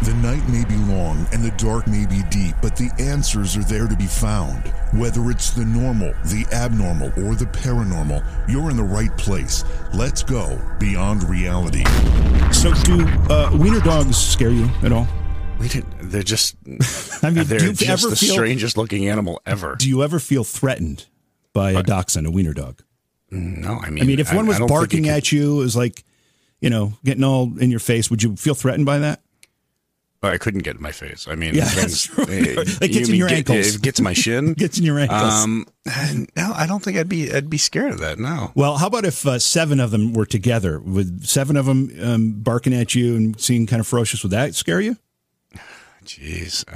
The night may be long and the dark may be deep, but the answers are there to be found. Whether it's the normal, the abnormal, or the paranormal, you're in the right place. Let's go beyond reality. So do wiener dogs scare you at all? They're just, they're just the strangest looking animal ever. Do you ever feel threatened by a dachshund, a wiener dog? No, I mean, if one was barking at you, it was like, getting all in your face, would you feel threatened by that? I couldn't get in my face. I mean, that's true. It gets in your ankles. It gets my shin. Gets in your ankles. No, I don't think I'd be scared of that. No. Well, how about if 7 of them were together? Would 7 of them barking at you and seeming kind of ferocious? Would that scare you? Jeez.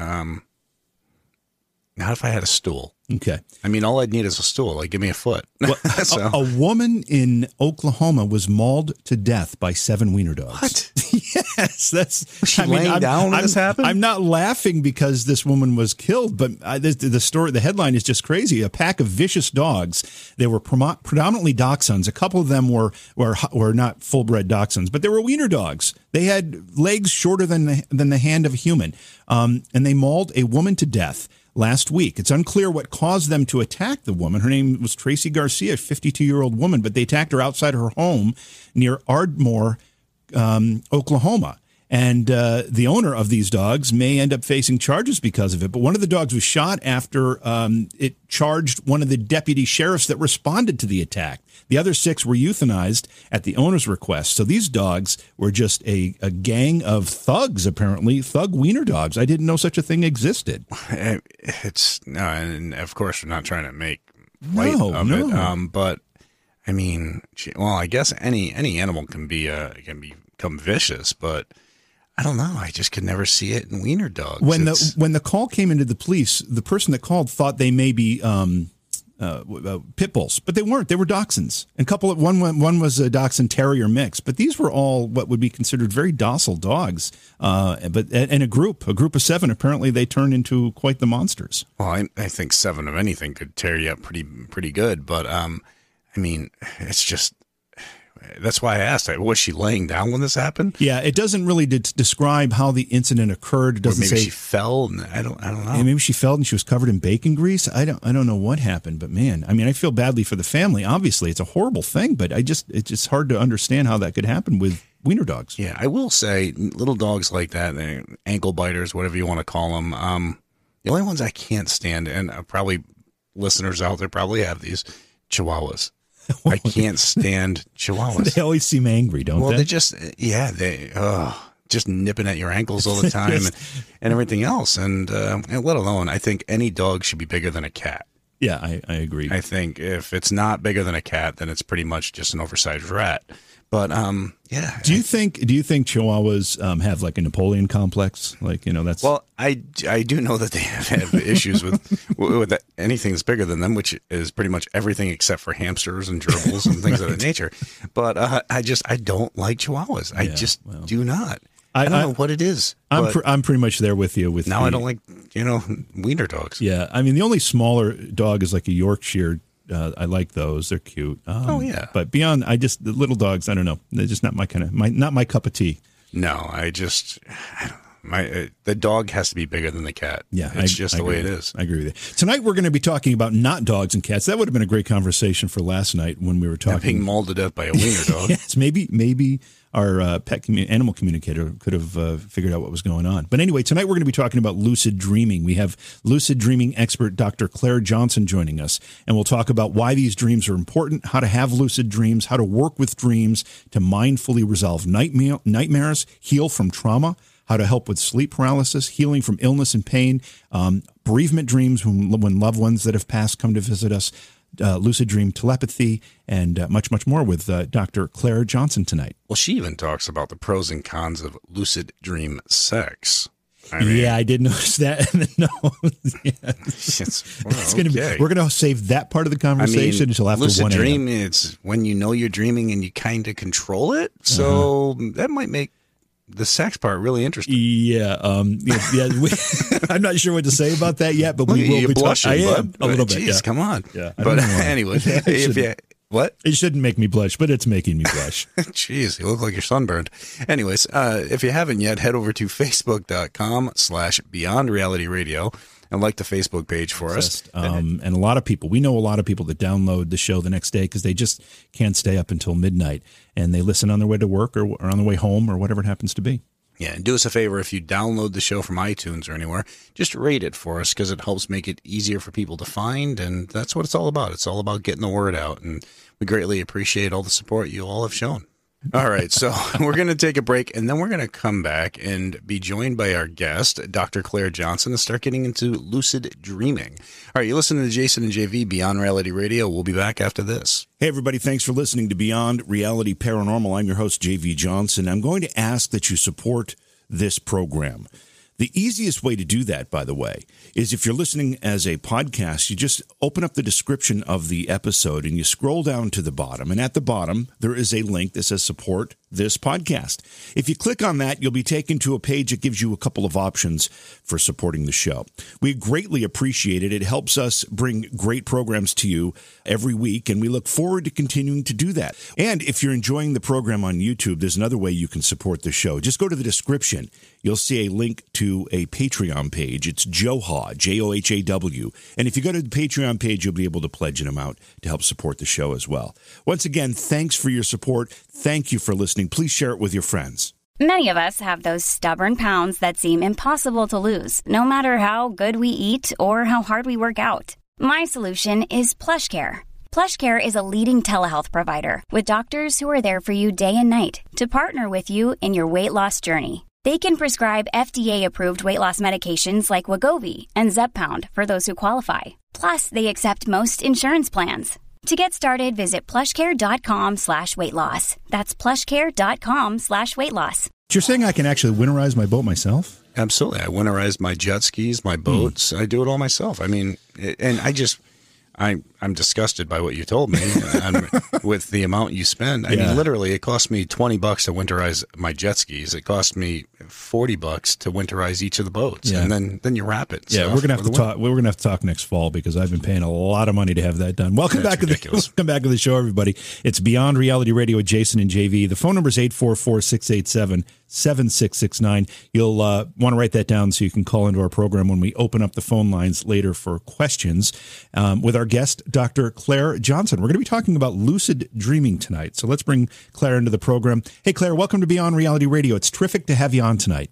Not if I had a stool. Okay. I mean, all I'd need is a stool. Like, give me a foot. Well, a woman in Oklahoma was mauled to death by 7 wiener dogs. What? Yes, that's. Was she laying down when this happened? I'm not laughing because this woman was killed, but the story, the headline is just crazy. A pack of vicious dogs. They were predominantly dachshunds. A couple of them were not full-bred dachshunds, but they were wiener dogs. They had legs shorter than the hand of a human, and they mauled a woman to death last week. It's unclear what caused them to attack the woman. Her name was Tracy Garcia, a 52-year-old woman, but they attacked her outside her home near Ardmore, Oklahoma. And the owner of these dogs may end up facing charges because of it. But one of the dogs was shot after it charged one of the deputy sheriffs that responded to the attack. The other 6 were euthanized at the owner's request. So these dogs were just a gang of thugs, apparently, thug wiener dogs. I didn't know such a thing existed. And of course, we're not trying to make light of it. But I mean, I guess any animal can become vicious, but I don't know. I just could never see it in wiener dogs. When the call came into the police, the person that called thought they may be pit bulls, but they weren't. They were dachshunds. And one was a dachshund terrier mix, but these were all what would be considered very docile dogs. But in a group of 7, apparently they turned into quite the monsters. Well, I think 7 of anything could tear you up pretty good. But I mean, it's just. That's why I asked. Was she laying down when this happened? Yeah, it doesn't really describe how the incident occurred. It doesn't say she fell. And I don't know. Maybe she fell and she was covered in bacon grease. I don't know what happened, but man, I mean, I feel badly for the family. Obviously, it's a horrible thing, but it's just hard to understand how that could happen with wiener dogs. Yeah, I will say, little dogs like that, ankle biters, whatever you want to call them. The only ones I can't stand, and probably listeners out there probably have these, Chihuahuas. I can't stand Chihuahuas. They always seem angry, don't they? Well, they just nipping at your ankles all the time and everything else. And let alone, I think any dog should be bigger than a cat. Yeah, I agree. I think if it's not bigger than a cat, then it's pretty much just an oversized rat. But yeah. Do you think Chihuahuas have like a Napoleon complex? Like, that's. Well, I do know that they have issues with anything that's bigger than them, which is pretty much everything except for hamsters and gerbils and things of that nature. But I don't like Chihuahuas. I do not. I don't know what it is. I'm pretty much there with you. I don't like wiener dogs. Yeah, I mean the only smaller dog is like a Yorkshire. I like those; they're cute. But beyond, the little dogs. I don't know. They're just not not my cup of tea. No, I don't know. The dog has to be bigger than the cat. Yeah, it's just the way it is. I agree with you. Tonight we're going to be talking about not dogs and cats. That would have been a great conversation for last night when we were talking. Being mauled to death by a wiener dog. Yes, maybe our animal communicator could have figured out what was going on. But anyway, tonight we're going to be talking about lucid dreaming. We have lucid dreaming expert Dr. Claire Johnson joining us, and we'll talk about why these dreams are important, how to have lucid dreams, how to work with dreams to mindfully resolve nightmares, heal from trauma, how to help with sleep paralysis, healing from illness and pain, bereavement dreams when loved ones that have passed come to visit us, lucid dream telepathy, and much, much more with Dr. Claire Johnson tonight. Well, she even talks about the pros and cons of lucid dream sex. I did notice that. It's going to be. We're going to save that part of the conversation until after 1 a.m. Lucid dream, it's when you know you're dreaming and you kind of control it. So that might make the sex part really interesting. Yeah. I'm not sure what to say about that yet, but we will be blushing. I am a little bit. Jeez, come on. Yeah. But anyway, What? It shouldn't make me blush, but it's making me blush. Jeez, you look like you're sunburned. Anyways, if you haven't yet, head over to facebook.com/Beyond Reality Radio and like the Facebook page for us. And a lot of people, we know a lot of people that download the show the next day because they just can't stay up until midnight, and they listen on their way to work or on their way home or whatever it happens to be. Yeah, and do us a favor, if you download the show from iTunes or anywhere, just rate it for us because it helps make it easier for people to find, and that's what it's all about. It's all about getting the word out, and we greatly appreciate all the support you all have shown. All right, so we're going to take a break, and then we're going to come back and be joined by our guest, Dr. Claire Johnson, and start getting into lucid dreaming. All right, you're listening to Jason and JV, Beyond Reality Radio. We'll be back after this. Hey, everybody. Thanks for listening to Beyond Reality Paranormal. I'm your host, JV Johnson. I'm going to ask that you support this program. The easiest way to do that, by the way, is if you're listening as a podcast, you just open up the description of the episode and you scroll down to the bottom. And at the bottom, there is a link that says support this podcast. If you click on that, you'll be taken to a page that gives you a couple of options for supporting the show. We greatly appreciate it. It helps us bring great programs to you every week, and we look forward to continuing to do that. And if you're enjoying the program on YouTube, there's another way you can support the show. Just go to the description. You'll see a link to a Patreon page. It's Johaw, Johhaw. And if you go to the Patreon page, you'll be able to pledge an amount to help support the show as well. Once again, thanks for your support. Thank you for listening. Please share it with your friends. Many of us have those stubborn pounds that seem impossible to lose, no matter how good we eat or how hard we work out. My solution is PlushCare. PlushCare is a leading telehealth provider with doctors who are there for you day and night to partner with you in your weight loss journey. They can prescribe FDA-approved weight loss medications like Wegovy and Zepbound for those who qualify. Plus, they accept most insurance plans. To get started, visit plushcare.com/weightloss. That's plushcare.com/weightloss. You're saying I can actually winterize my boat myself? Absolutely. I winterize my jet skis, my boats. I do it all myself. I mean, and I'm disgusted by what you told me with the amount you spend. I mean, literally, it cost me $20 to winterize my jet skis. It cost me $40 to winterize each of the boats, and then you wrap it. Yeah, we're gonna have to talk. We're gonna have to talk next fall because I've been paying a lot of money to have that done. Welcome back to the show, everybody. It's Beyond Reality Radio with Jason and JV. The phone number is 844-687-7669. You'll want to write that down so you can call into our program when we open up the phone lines later for questions with our guest, Dr. Claire Johnson. We're going to be talking about lucid dreaming tonight. So let's bring Claire into the program. Hey, Claire, welcome to Beyond Reality Radio. It's terrific to have you on tonight.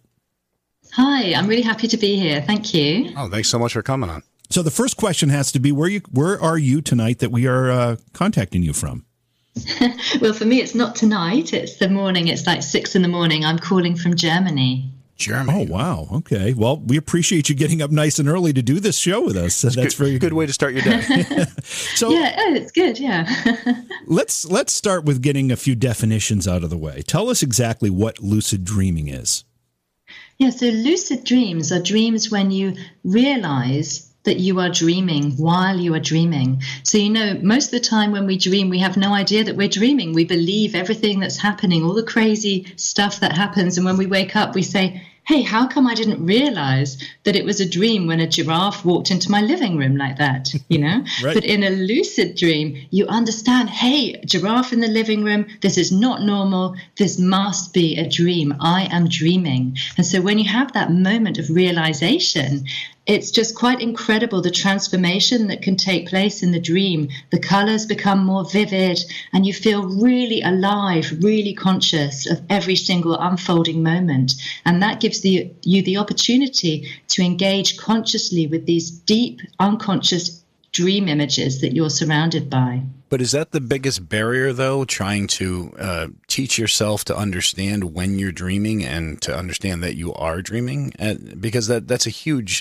Hi, I'm really happy to be here. Thank you. Oh, thanks so much for coming on. So the first question has to be, where are you tonight that we are contacting you from? Well, for me, it's not tonight. It's the morning. It's like 6 a.m. I'm calling from Germany. Oh, wow. Okay. Well, we appreciate you getting up nice and early to do this show with us. So that's very good way to start your day. So yeah, it's good. Yeah. let's start with getting a few definitions out of the way. Tell us exactly what lucid dreaming is. Yeah. So lucid dreams are dreams when you realize that you are dreaming while you are dreaming. So, most of the time when we dream, we have no idea that we're dreaming. We believe everything that's happening, all the crazy stuff that happens. And when we wake up, we say, hey, how come I didn't realize that it was a dream when a giraffe walked into my living room like that, Right. But in a lucid dream, you understand, hey, giraffe in the living room, this is not normal. This must be a dream. I am dreaming. And so when you have that moment of realization, it's just quite incredible, the transformation that can take place in the dream. The colors become more vivid and you feel really alive, really conscious of every single unfolding moment. And that gives you the opportunity to engage consciously with these deep, unconscious dream images that you're surrounded by. But is that the biggest barrier, though, trying to teach yourself to understand when you're dreaming and to understand that you are dreaming? Because that's a huge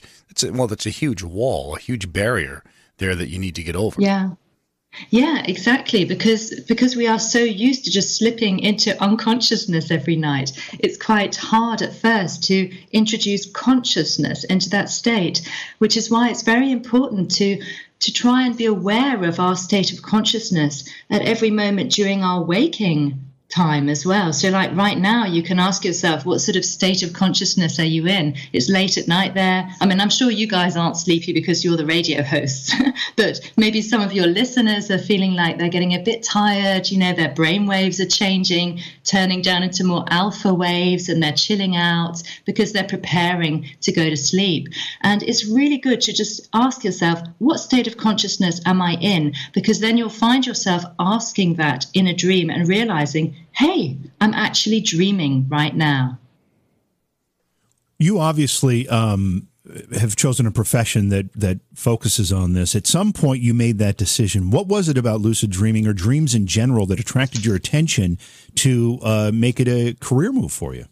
wall, a huge barrier there that you need to get over. Yeah, exactly. Because we are so used to just slipping into unconsciousness every night, it's quite hard at first to introduce consciousness into that state, which is why it's very important to try and be aware of our state of consciousness at every moment during our waking time as well. So like right now, you can ask yourself, what sort of state of consciousness are you in? It's late at night there. I mean, I'm sure you guys aren't sleepy because you're the radio hosts, but maybe some of your listeners are feeling like they're getting a bit tired. You know, their brain waves are changing, turning down into more alpha waves, and they're chilling out because they're preparing to go to sleep. And it's really good to just ask yourself, what state of consciousness am I in? Because then you'll find yourself asking that in a dream and realizing, hey, I'm actually dreaming right now. You obviously have chosen a profession that focuses on this. At some point, you made that decision. What was it about lucid dreaming or dreams in general that attracted your attention to make it a career move for you?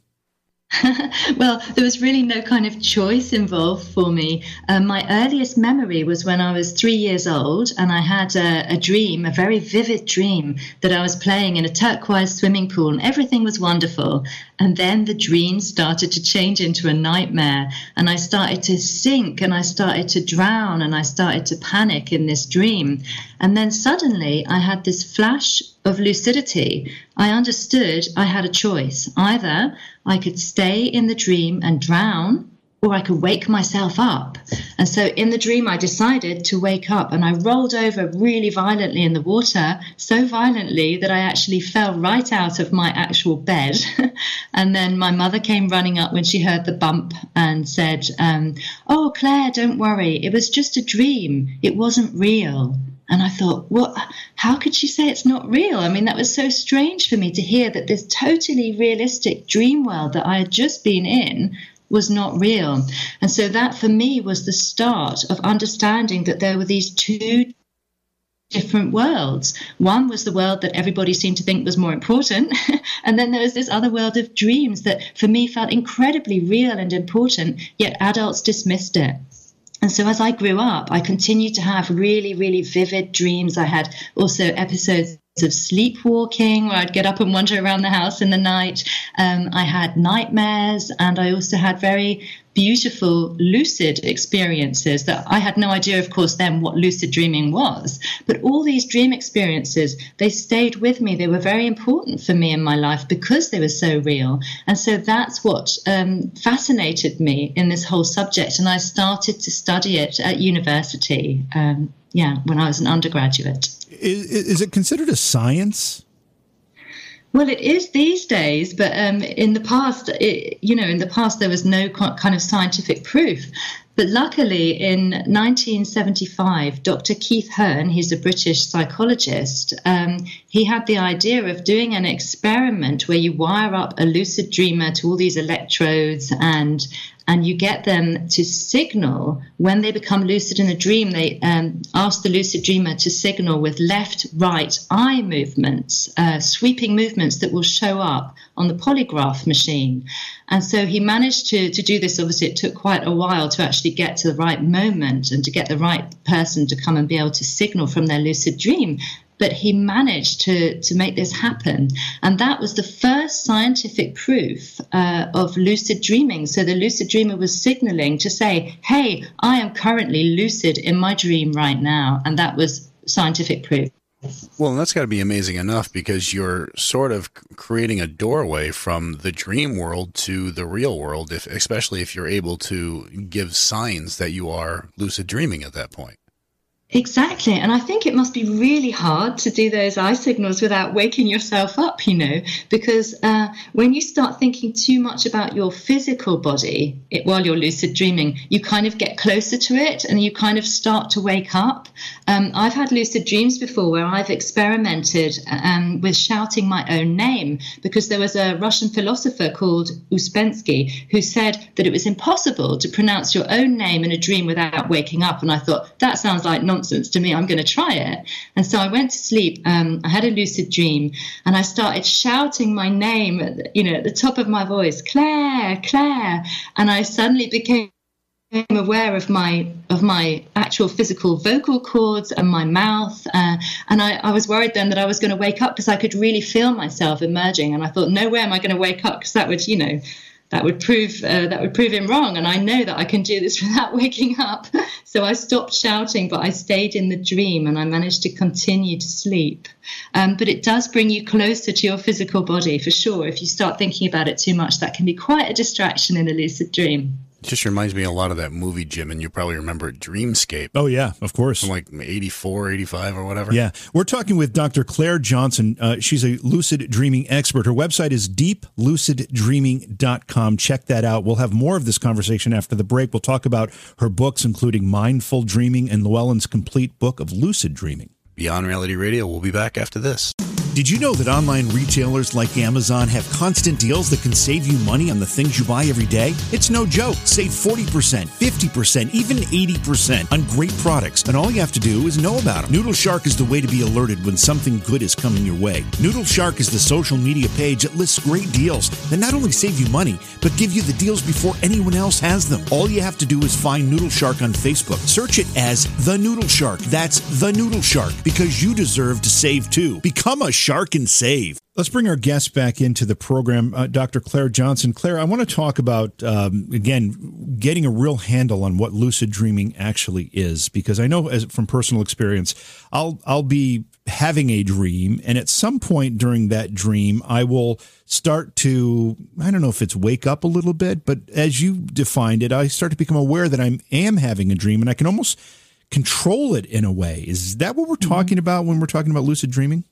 Well, there was really no kind of choice involved for me. My earliest memory was when I was 3 years old, and I had a dream, a very vivid dream, that I was playing in a turquoise swimming pool and everything was wonderful. And then the dream started to change into a nightmare, and I started to sink and I started to drown and I started to panic in this dream. And then suddenly I had this flash of lucidity. I understood I had a choice. Either I could stay in the dream and drown, or I could wake myself up. And so in the dream, I decided to wake up, and I rolled over really violently in the water, so violently that I actually fell right out of my actual bed. And then my mother came running up when she heard the bump and said, oh, Claire, don't worry. It was just a dream. It wasn't real. And I thought, what? How could she say it's not real? I mean, that was so strange for me to hear that this totally realistic dream world that I had just been in was not real. And so that for me was the start of understanding that there were these two different worlds. One was the world that everybody seemed to think was more important. And then there was this other world of dreams that for me felt incredibly real and important, yet adults dismissed it. And so as I grew up, I continued to have really, really vivid dreams. I had also episodes of sleepwalking where I'd get up and wander around the house in the night. I had nightmares, and I also had very beautiful lucid experiences that I had no idea, of course, then what lucid dreaming was. But all these dream experiences, they stayed with me. They were very important for me in my life because they were so real. And so that's what fascinated me in this whole subject. And I started to study it at university, when I was an undergraduate. Is it considered a science? Well, it is these days, but in the past, there was no kind of scientific proof. But luckily, in 1975, Dr. Keith Hearn, he's a British psychologist, he had the idea of doing an experiment where you wire up a lucid dreamer to all these electrodes and you get them to signal when they become lucid in a dream. They ask the lucid dreamer to signal with left, right eye movements, sweeping movements that will show up on the polygraph machine. And so he managed to do this. Obviously, it took quite a while to actually get to the right moment and to get the right person to come and be able to signal from their lucid dream. But he managed to make this happen. And that was the first scientific proof of lucid dreaming. So the lucid dreamer was signaling to say, hey, I am currently lucid in my dream right now. And that was scientific proof. Well, that's got to be amazing enough, because you're sort of creating a doorway from the dream world to the real world, especially if you're able to give signs that you are lucid dreaming at that point. Exactly. And I think it must be really hard to do those eye signals without waking yourself up, because when you start thinking too much about your physical body while you're lucid dreaming, you kind of get closer to it and you kind of start to wake up. I've had lucid dreams before where I've experimented with shouting my own name, because there was a Russian philosopher called Uspensky who said that it was impossible to pronounce your own name in a dream without waking up. And I thought, that sounds like nonsense to me. I'm going to try it. And so I went to sleep. I had a lucid dream and I started shouting my name at the top of my voice, Claire, Claire. And I suddenly became aware of my actual physical vocal cords and my mouth. And I was worried then that I was going to wake up, because I could really feel myself emerging. And I thought, no way am I going to wake up, because that that would prove him wrong. And I know that I can do this without waking up. So I stopped shouting, but I stayed in the dream and I managed to continue to sleep. But it does bring you closer to your physical body, for sure. If you start thinking about it too much, that can be quite a distraction in a lucid dream. It just reminds me a lot of that movie, Jim, and you probably remember it, Dreamscape. Oh, yeah, of course. From like 84, 85 or whatever. Yeah. We're talking with Dr. Claire Johnson. She's a lucid dreaming expert. Her website is deepluciddreaming.com. Check that out. We'll have more of this conversation after the break. We'll talk about her books, including Mindful Dreaming and Llewellyn's complete book of lucid dreaming. Beyond Reality Radio. We'll be back after this. Did you know that online retailers like Amazon have constant deals that can save you money on the things you buy every day? It's no joke. Save 40%, 50%, even 80% on great products, and all you have to do is know about them. Noodle Shark is the way to be alerted when something good is coming your way. Noodle Shark is the social media page that lists great deals that not only save you money, but give you the deals before anyone else has them. All you have to do is find Noodle Shark on Facebook. Search it as The Noodle Shark. That's The Noodle Shark, because you deserve to save too. Become a shark and save. Let's bring our guest back into the program, Dr. Claire Johnson. Claire, I want to talk about, again, getting a real handle on what lucid dreaming actually is, because I know from personal experience, I'll be having a dream, and at some point during that dream, I will start to, I don't know if it's wake up a little bit, but as you defined it, I start to become aware that I am having a dream, and I can almost control it in a way. Is that what we're talking about when we're talking about lucid dreaming?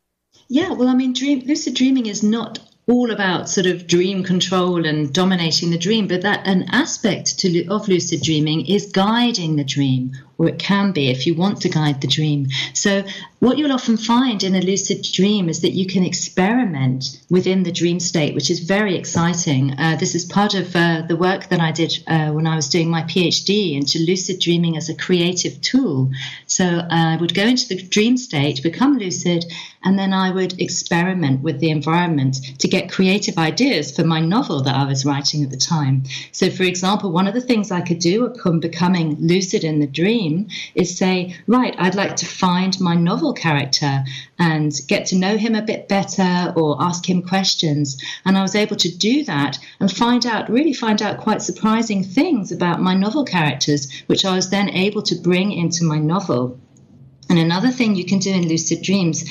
Yeah, well, I mean, lucid dreaming is not all about sort of dream control and dominating the dream, but that an aspect of lucid dreaming is guiding the dream, or it can be if you want to guide the dream. So what you'll often find in a lucid dream is that you can experiment within the dream state, which is very exciting. This is part of the work that I did when I was doing my PhD into lucid dreaming as a creative tool. So I would go into the dream state, become lucid, and then I would experiment with the environment to get creative ideas for my novel that I was writing at the time. So, for example, one of the things I could do upon becoming lucid in the dream is say, right, I'd like to find my novel character and get to know him a bit better or ask him questions. And I was able to do that and really find out quite surprising things about my novel characters, which I was then able to bring into my novel. And another thing you can do in lucid dreams,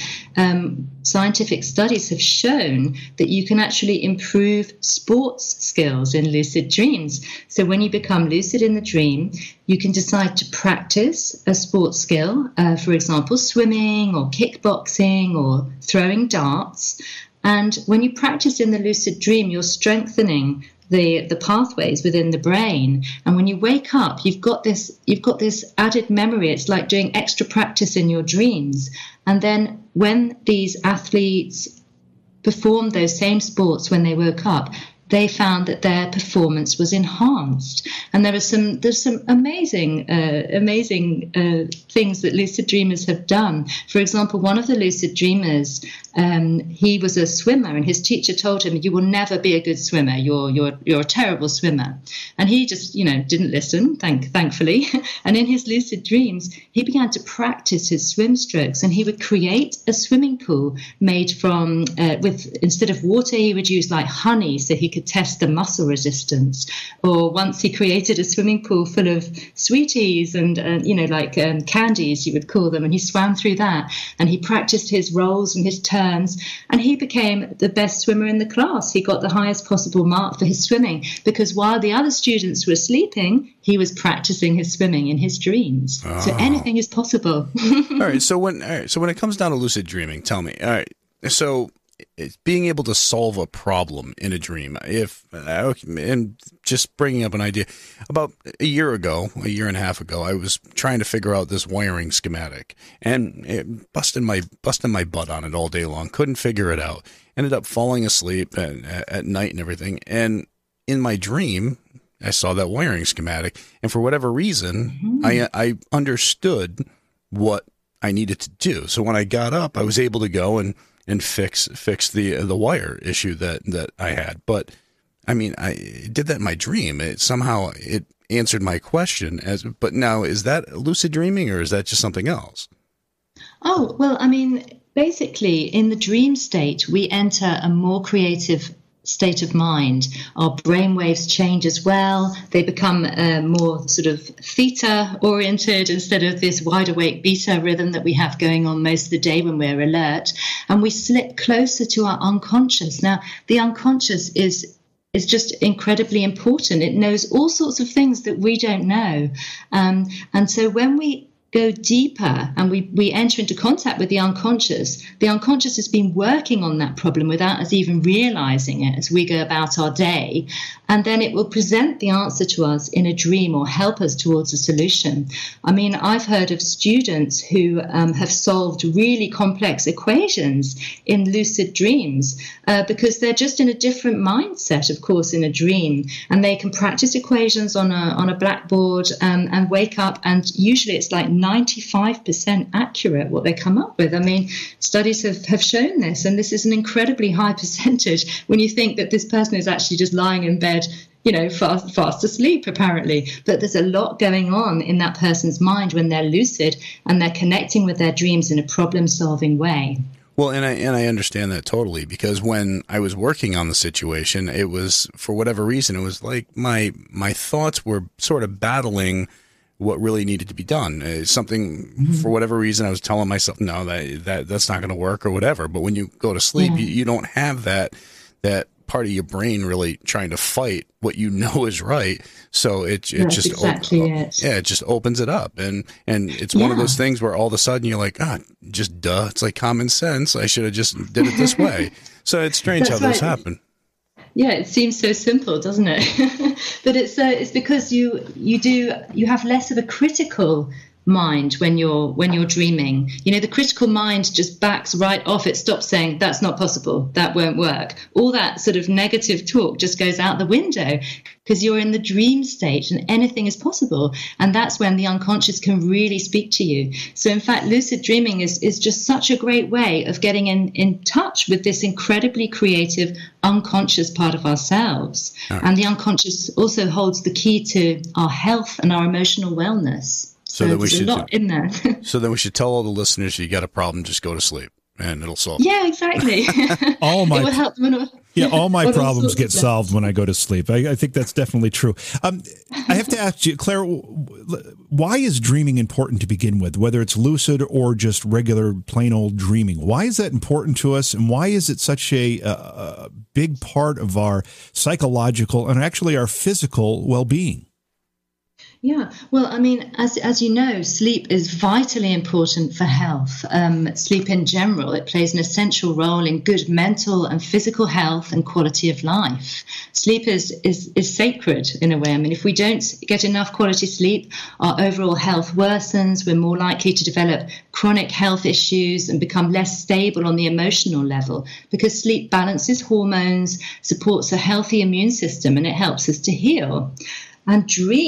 scientific studies have shown that you can actually improve sports skills in lucid dreams. So when you become lucid in the dream, you can decide to practice a sports skill, for example, swimming or kickboxing or throwing darts. And when you practice in the lucid dream, you're strengthening the pathways within the brain, and when you wake up, you've got this added memory. It's like doing extra practice in your dreams. And then when these athletes performed those same sports when they woke up, they found that their performance was enhanced. And there's some amazing things that lucid dreamers have done. For example, one of the lucid dreamers, he was a swimmer, and his teacher told him, "You will never be a good swimmer. You're a terrible swimmer." And he just, didn't listen, thankfully. And in his lucid dreams, he began to practice his swim strokes, and he would create a swimming pool made from instead of water, he would use like honey, so he could test the muscle resistance. Or once he created a swimming pool full of sweeties and candies, you would call them, and he swam through that, and he practiced his rolls and his turns, and he became the best swimmer in the class. He got the highest possible mark for his swimming because while the other students were sleeping, he was practicing his swimming in his dreams. Oh. So anything is possible. All right. So when it comes down to lucid dreaming, tell me. All right. So it's being able to solve a problem in a dream. And just bringing up an idea, about a year and a half ago, I was trying to figure out this wiring schematic, and busting my butt on it all day long. Couldn't figure it out. Ended up falling asleep at night and everything. And in my dream, I saw that wiring schematic, and for whatever reason, I understood what I needed to do. So when I got up, I was able to go and fix the wire issue that I had. But I mean, I did that in my dream. It answered my question. But now, is that lucid dreaming, or is that just something else? Oh, well, I mean, basically in the dream state, we enter a more creative state of mind. Our brain waves change as well. They become more sort of theta oriented instead of this wide awake beta rhythm that we have going on most of the day when we're alert. And we slip closer to our unconscious. Now, the unconscious is just incredibly important. It knows all sorts of things that we don't know. And so when we go deeper and we enter into contact with the unconscious has been working on that problem without us even realizing it as we go about our day. And then it will present the answer to us in a dream or help us towards a solution. I mean, I've heard of students who have solved really complex equations in lucid dreams because they're just in a different mindset, of course, in a dream. And they can practice equations on a blackboard and wake up. And usually it's like 95% accurate what they come up with. I mean, studies have shown this, and this is an incredibly high percentage when you think that this person is actually just lying in bed, fast asleep, apparently. But there's a lot going on in that person's mind when they're lucid and they're connecting with their dreams in a problem-solving way. Well, and I understand that totally, because when I was working on the situation, it was, for whatever reason, it was like my thoughts were sort of battling what really needed to be done. Something, for whatever reason, I was telling myself, no, that's not going to work or whatever. But when you go to sleep, you don't have that part of your brain really trying to fight what you know is right. So it just opens it up. And it's one of those things where all of a sudden you're like, just duh. It's like common sense. I should have just did it this way. So it's strange how those happen. Yeah, it seems so simple, doesn't it? But it's because you have less of a critical mind when you're dreaming. The critical mind just backs right off. It stops saying that's not possible, that won't work. All that sort of negative talk just goes out the window because you're in the dream state and anything is possible. And that's when the unconscious can really speak to you. So in fact, lucid dreaming is just such a great way of getting in touch with this incredibly creative unconscious part of ourselves. Right. And the unconscious also holds the key to our health and our emotional wellness. So then there's a lot in there. So then we should tell all the listeners, you got a problem, just go to sleep and it'll solve it. Yeah, exactly. All my it will help all my problems get solved when I go to sleep. I think that's definitely true. I have to ask you, Claire, why is dreaming important to begin with, whether it's lucid or just regular plain old dreaming? Why is that important to us, and why is it such a big part of our psychological and actually our physical well-being? Yeah, well, I mean, as you know, sleep is vitally important for health. Sleep in general, it plays an essential role in good mental and physical health and quality of life. Sleep is sacred in a way. I mean, if we don't get enough quality sleep, our overall health worsens. We're more likely to develop chronic health issues and become less stable on the emotional level because sleep balances hormones, supports a healthy immune system, and it helps us to heal. And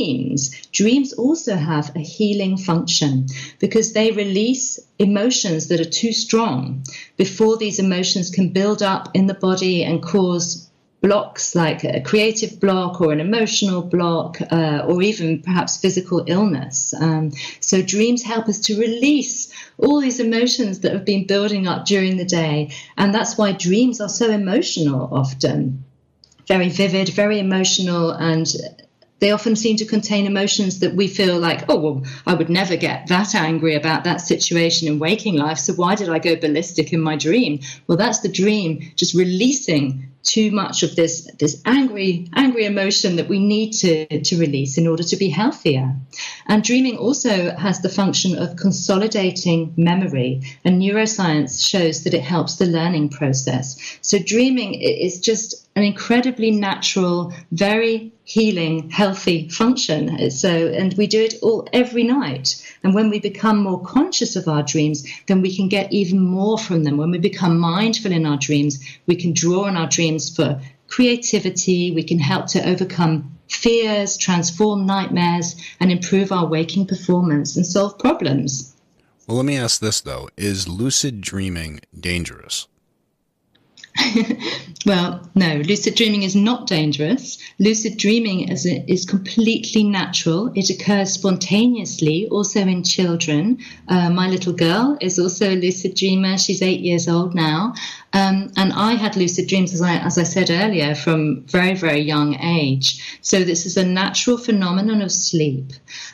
dreams also have a healing function because they release emotions that are too strong before these emotions can build up in the body and cause blocks like a creative block or an emotional block or even perhaps physical illness. So dreams help us to release all these emotions that have been building up during the day. And that's why dreams are so emotional often. Very vivid, very emotional, and they often seem to contain emotions that we feel like, oh, well, I would never get that angry about that situation in waking life, so why did I go ballistic in my dream? Well, that's the dream just releasing too much of this angry emotion that we need to release in order to be healthier. And dreaming also has the function of consolidating memory, and neuroscience shows that it helps the learning process. So dreaming is just an incredibly natural, very healing, healthy function. And we do it all every night. And when we become more conscious of our dreams, then we can get even more from them. When we become mindful in our dreams, we can draw on our dreams for creativity. We can help to overcome fears, transform nightmares, and improve our waking performance and solve problems. Well, let me ask this, though. Is lucid dreaming dangerous? Well, no, lucid dreaming is not dangerous. Lucid dreaming is completely natural. It occurs spontaneously, also in children. My little girl is also a lucid dreamer. She's 8 years old now. And I had lucid dreams, as I said earlier, from very, very young age. So this is a natural phenomenon of sleep.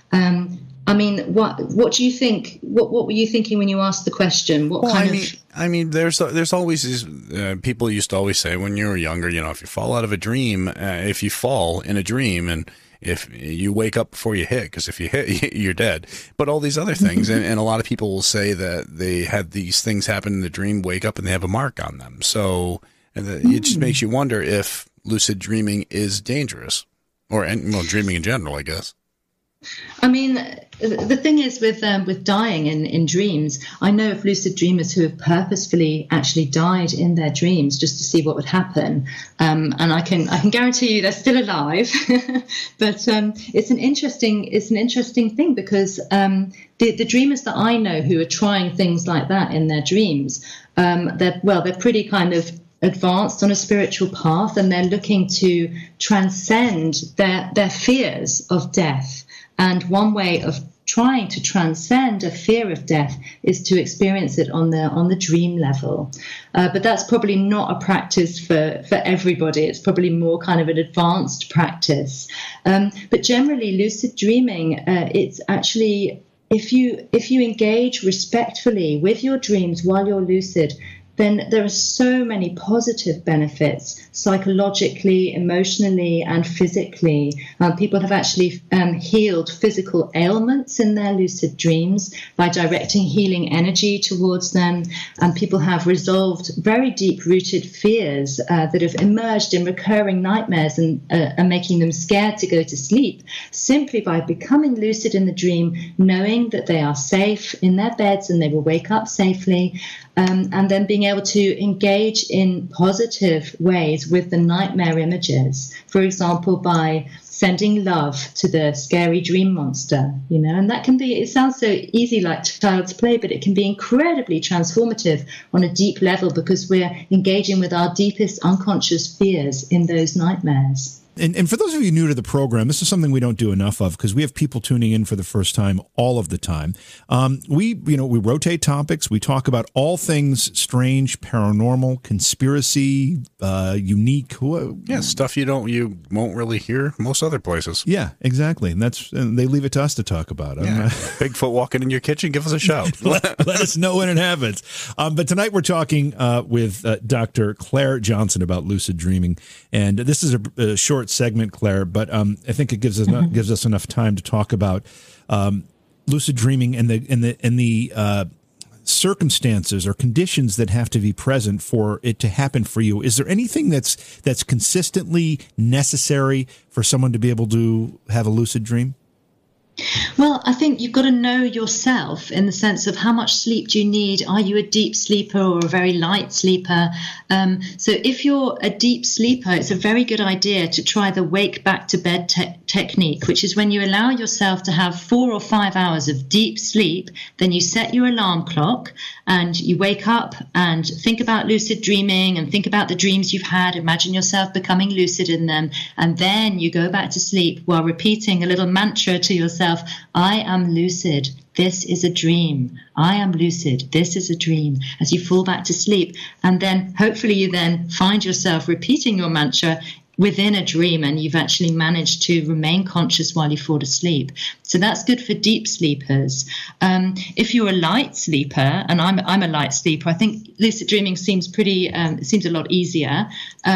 I mean, what do you think? What were you thinking when you asked the question? I mean, there's always these people used to always say when you were younger, you know, if you fall out of a dream, if you fall in a dream, and if you wake up before you hit, because if you hit, you're dead. But all these other things, and a lot of people will say that they had these things happen in the dream, wake up, and they have a mark on them. So it just makes you wonder if lucid dreaming is dangerous, or dreaming in general, I guess. I mean, the thing is with dying in dreams, I know of lucid dreamers who have purposefully actually died in their dreams just to see what would happen. And I can guarantee you they're still alive. But it's an interesting thing because the dreamers that I know who are trying things like that in their dreams, they're pretty kind of advanced on a spiritual path, and they're looking to transcend their fears of death. And one way of trying to transcend a fear of death is to experience it on the dream level. But that's probably not a practice for everybody. It's probably more kind of an advanced practice. But generally, lucid dreaming, it's actually, if you engage respectfully with your dreams while you're lucid, then there are so many positive benefits psychologically, emotionally, and physically. People have actually healed physical ailments in their lucid dreams by directing healing energy towards them. And people have resolved very deep-rooted fears that have emerged in recurring nightmares and making them scared to go to sleep simply by becoming lucid in the dream, knowing that they are safe in their beds and they will wake up safely. And then being able to engage in positive ways with the nightmare images, for example, by sending love to the scary dream monster, and that can be, it sounds so easy like child's play, but it can be incredibly transformative on a deep level because we're engaging with our deepest unconscious fears in those nightmares. And for those of you new to the program, this is something we don't do enough of because we have people tuning in for the first time all of the time. We rotate topics. We talk about all things strange, paranormal, conspiracy, unique. Yeah, stuff you won't really hear most other places. Yeah, exactly. And they leave it to us to talk about. Yeah. Bigfoot walking in your kitchen, give us a shout. let us know when it happens. But tonight we're talking with Dr. Claire Johnson about lucid dreaming. And this is a short segment, Claire, but I think it gives us enough time to talk about lucid dreaming and the circumstances or conditions that have to be present for it to happen for you. Is there anything that's consistently necessary for someone to be able to have a lucid dream? Well, I think you've got to know yourself in the sense of how much sleep do you need? Are you a deep sleeper or a very light sleeper? So if you're a deep sleeper, it's a very good idea to try the wake back to bed technique, which is when you allow yourself to have 4 or 5 hours of deep sleep, then you set your alarm clock and you wake up and think about lucid dreaming and think about the dreams you've had. Imagine yourself becoming lucid in them. And then you go back to sleep while repeating a little mantra to yourself. I am lucid. This is a dream. I am lucid. This is a dream. As you fall back to sleep. And then hopefully you then find yourself repeating your mantra within a dream and you've actually managed to remain conscious while you fall asleep. So that's good for deep sleepers. If you're a light sleeper, and I'm a light sleeper, I think lucid dreaming seems seems a lot easier.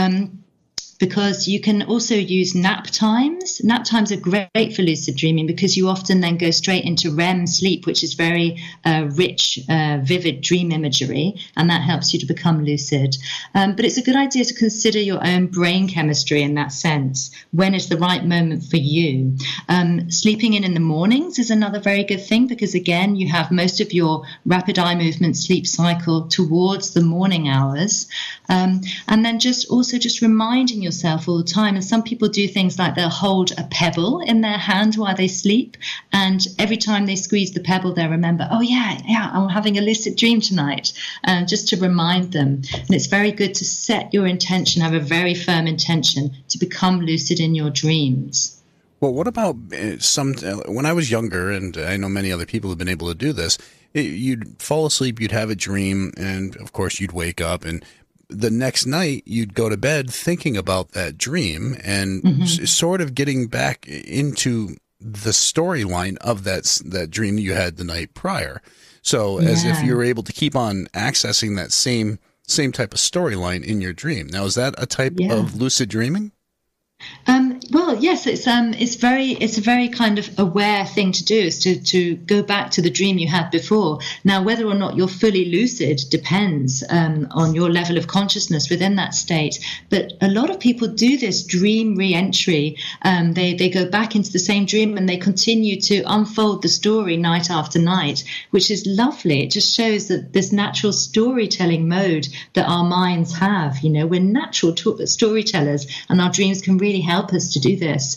Because you can also use nap times. Nap times are great for lucid dreaming because you often then go straight into REM sleep, which is very rich, vivid dream imagery, and that helps you to become lucid. But it's a good idea to consider your own brain chemistry in that sense. When is the right moment for you? Sleeping in the mornings is another very good thing because, again, you have most of your rapid eye movement sleep cycle towards the morning hours. And then just reminding reminding yourself all the time. And some people do things like they'll hold a pebble in their hand while they sleep. And every time they squeeze the pebble, they'll remember, oh, yeah, I'm having a lucid dream tonight, just to remind them. And it's very good to set your intention, have a very firm intention to become lucid in your dreams. Well, what about when I was younger, and I know many other people have been able to do this, you'd fall asleep, you'd have a dream, and of course you'd wake up, and the next night you'd go to bed thinking about that dream and sort of getting back into the storyline of that dream you had the night prior. So as if you were able to keep on accessing that same type of storyline in your dream. Now, is that a type of lucid dreaming? Well, yes, it's a very kind of aware thing to do, is to go back to the dream you had before. Now, whether or not you're fully lucid depends on your level of consciousness within that state. But a lot of people do this dream re-entry. They go back into the same dream and they continue to unfold the story night after night, which is lovely. It just shows that this natural storytelling mode that our minds have, we're natural storytellers, and our dreams can really help us to do this.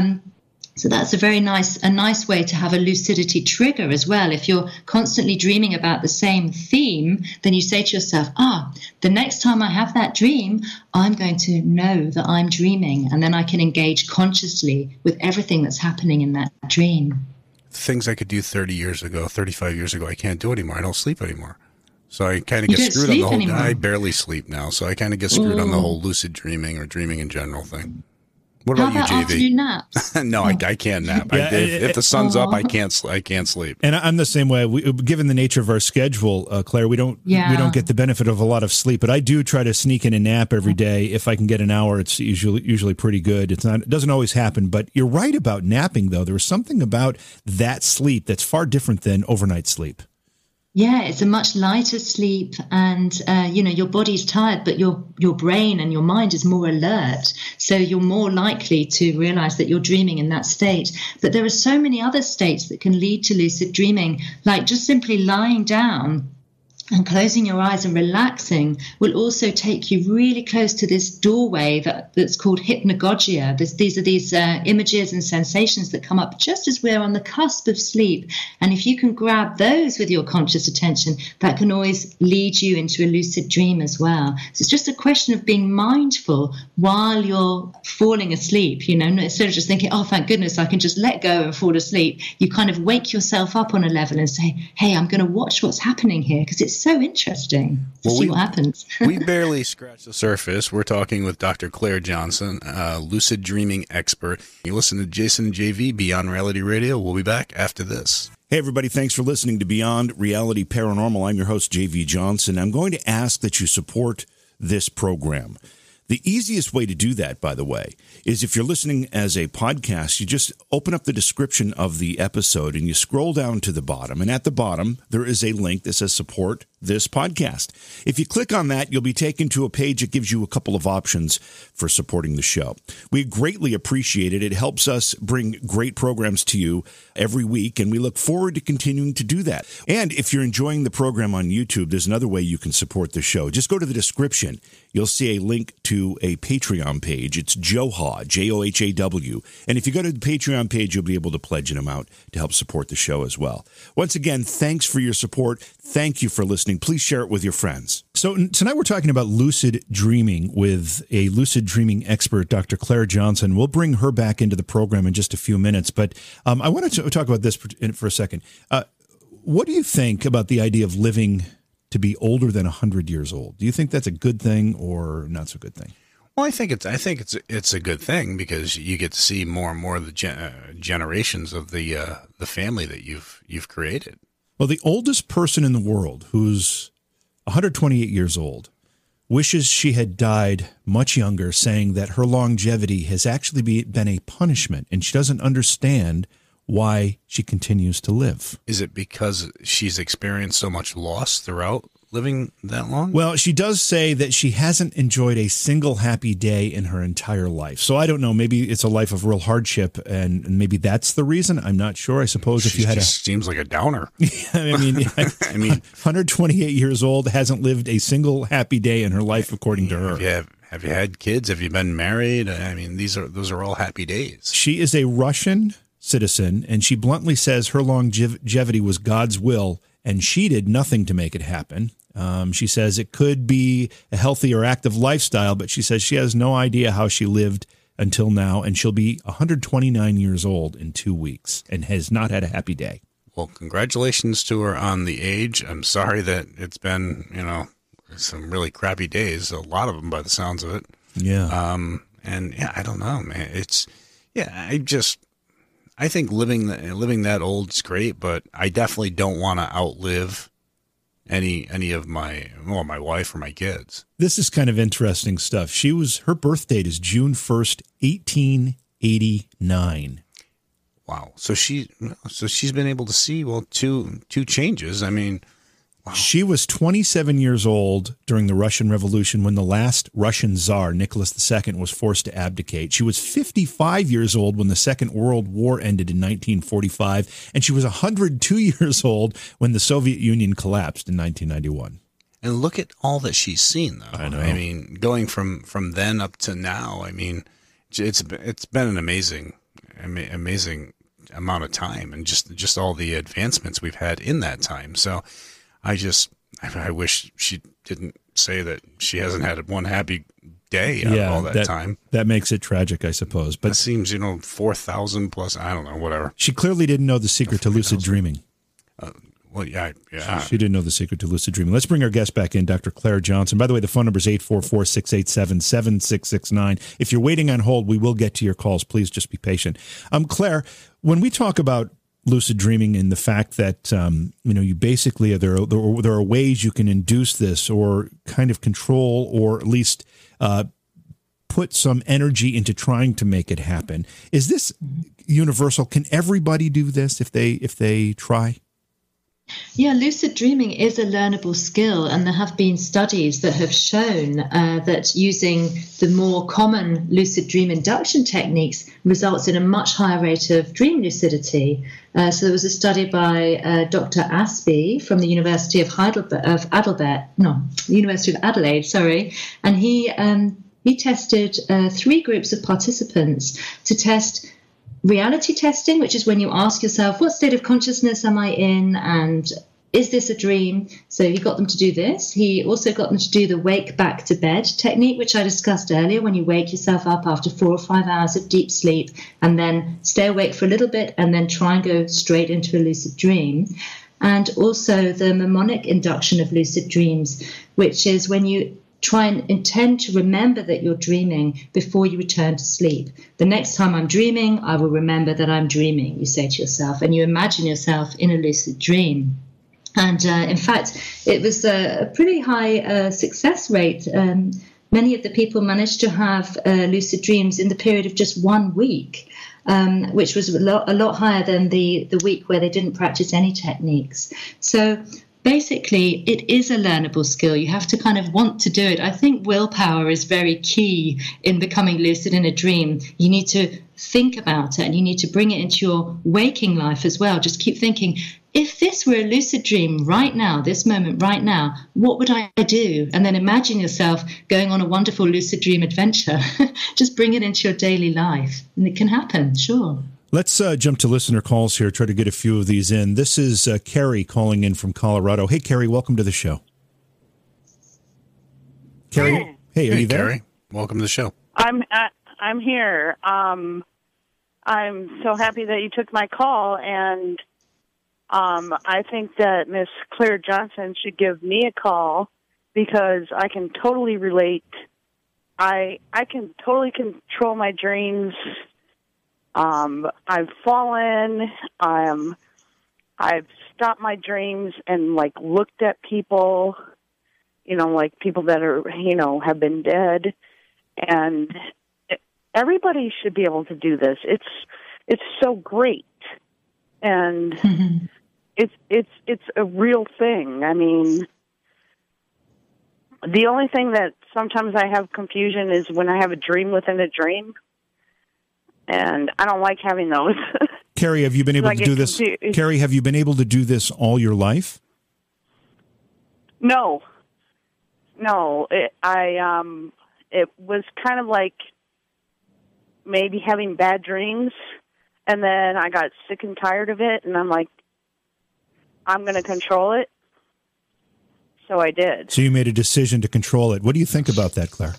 So that's a nice way to have a lucidity trigger as well. If you're constantly dreaming about the same theme, then you say to yourself, the next time I have that dream, I'm going to know that I'm dreaming, and then I can engage consciously with everything that's happening in that dream. Things I could do 30 years ago, 35 years ago, I can't do anymore. I don't sleep anymore. So I kind of get screwed on the whole anymore. I barely sleep now, so I kind of get screwed on the whole lucid dreaming or dreaming in general thing. What about you, JV? Afternoon naps? No, I can't nap. If the sun's up, I can't sleep. And I'm the same way. Given the nature of our schedule, Claire, we don't get the benefit of a lot of sleep. But I do try to sneak in a nap every day. If I can get an hour, it's usually pretty good. It doesn't always happen. But you're right about napping, though. There's something about that sleep that's far different than overnight sleep. Yeah, it's a much lighter sleep, and your body's tired, but your brain and your mind is more alert. So you're more likely to realize that you're dreaming in that state. But there are so many other states that can lead to lucid dreaming, like just simply lying down and closing your eyes and relaxing will also take you really close to this doorway that's called hypnagogia. These are images and sensations that come up just as we're on the cusp of sleep. And if you can grab those with your conscious attention, that can always lead you into a lucid dream as well. So it's just a question of being mindful while you're falling asleep, instead of just thinking, oh, thank goodness, I can just let go and fall asleep. You kind of wake yourself up on a level and say, hey, I'm going to watch what's happening here, because it's so interesting to see what happens. We barely scratched the surface. We're talking with Dr. Claire Johnson, a lucid dreaming expert. You listen to Jason and JV, Beyond Reality Radio. We'll be back after this. Hey, everybody. Thanks for listening to Beyond Reality Paranormal. I'm your host, JV Johnson. I'm going to ask that you support this program. The easiest way to do that, by the way, is if you're listening as a podcast, you just open up the description of the episode and you scroll down to the bottom. And at the bottom, there is a link that says support this podcast. If you click on that, you'll be taken to a page that gives you a couple of options for supporting the show. We greatly appreciate it. It helps us bring great programs to you every week, and we look forward to continuing to do that. And if you're enjoying the program on YouTube, there's another way you can support the show. Just go to the description. You'll see a link to a Patreon page. It's Johaw, Johaw. And if you go to the Patreon page, you'll be able to pledge an amount to help support the show as well. Once again, thanks for your support. Thank you for listening. Please share it with your friends. So tonight we're talking about lucid dreaming with a lucid dreaming expert, Dr. Claire Johnson. We'll bring her back into the program in just a few minutes. But I wanted to talk about this for a second. What do you think about the idea of living to be older than 100 years old? Do you think that's a good thing or not so good thing? Well, I think it's a good thing, because you get to see more and more of the generations of the family that you've created. Well, the oldest person in the world, who's 128 years old, wishes she had died much younger, saying that her longevity has actually been a punishment, and she doesn't understand why she continues to live. Is it because she's experienced so much loss throughout living that long? Well, she does say that she hasn't enjoyed a single happy day in her entire life. So I don't know. Maybe it's a life of real hardship, and maybe that's the reason. I'm not sure. I suppose if you had seems like a downer. I mean, 128 years old, hasn't lived a single happy day in her life, according to her. If you Have you had kids? Have you been married? I mean, those are all happy days. She is a Russian citizen, and she bluntly says her longevity was God's will, and she did nothing to make it happen. She says it could be a healthy or active lifestyle, but she says she has no idea how she lived until now, and she'll be 129 years old in 2 weeks and has not had a happy day. Well, congratulations to her on the age. I'm sorry that it's been, some really crappy days, a lot of them by the sounds of it. Yeah. And yeah, I don't know, man. I think living that old is great, but I definitely don't want to outlive any of my wife or my kids. This is kind of interesting stuff. Her birth date is June 1st, 1889. Wow. So she's been able to see, two changes. I mean, wow. She was 27 years old during the Russian Revolution when the last Russian Tsar, Nicholas II, was forced to abdicate. She was 55 years old when the Second World War ended in 1945, and she was 102 years old when the Soviet Union collapsed in 1991. And look at all that she's seen, though. I know. I mean, going from then up to now, I mean, it's been an amazing amount of time, and just all the advancements we've had in that time. So I wish she didn't say that she hasn't had one happy day out of all that time. That makes it tragic, I suppose. But it seems, 4,000 plus, I don't know, whatever. She clearly didn't know the secret to lucid dreaming. Yeah. She didn't know the secret to lucid dreaming. Let's bring our guest back in, Dr. Claire Johnson. By the way, the phone number is 844-687-7669. If you're waiting on hold, we will get to your calls. Please just be patient. Claire, when we talk about lucid dreaming and the fact that, you basically, there are ways you can induce this or kind of control or at least put some energy into trying to make it happen. Is this universal? Can everybody do this if they try? Yeah, lucid dreaming is a learnable skill, and there have been studies that have shown that using the more common lucid dream induction techniques results in a much higher rate of dream lucidity. So there was a study by Dr. Aspey from the University of Adelaide, and he tested 3 groups of participants to test reality testing, which is when you ask yourself, what state of consciousness am I in, and is this a dream? So he got them to do this. He also got them to do the wake back to bed technique, which I discussed earlier, when you wake yourself up after 4 or 5 hours of deep sleep and then stay awake for a little bit and then try and go straight into a lucid dream. And also the mnemonic induction of lucid dreams, which is when you try and intend to remember that you're dreaming before you return to sleep. The next time I'm dreaming, I will remember that I'm dreaming, you say to yourself, and you imagine yourself in a lucid dream. And in fact, it was a pretty high success rate. Many of the people managed to have lucid dreams in the period of just 1 week, which was a lot higher than the week where they didn't practice any techniques. So basically, it is a learnable skill. You have to kind of want to do it. I think willpower is very key in becoming lucid in a dream. You need to think about it, and you need to bring it into your waking life as well. Just keep thinking, if this were a lucid dream right now, this moment right now, what would I do? And then imagine yourself going on a wonderful lucid dream adventure. Just bring it into your daily life, and it can happen, sure. Let's jump to listener calls here, try to get a few of these in. This is Carrie calling in from Colorado. Hey, Carrie, welcome to the show. Carrie, hey, are you there? Carrie, welcome to the show. I'm here. I'm so happy that you took my call, and I think that Miss Claire Johnson should give me a call because I can totally relate. I can totally control my dreams. I've fallen. I've stopped my dreams and looked at people, people that are, have been dead, and everybody should be able to do this. It's so great, and it's a real thing. I mean, the only thing that sometimes I have confusion is when I have a dream within a dream. And I don't like having those. Carrie, have you been able to do this? Carrie, have you been able to do this all your life? No. it was kind of like maybe having bad dreams. And then I got sick and tired of it, and I'm like, I'm going to control it. So I did. So you made a decision to control it. What do you think about that, Claire?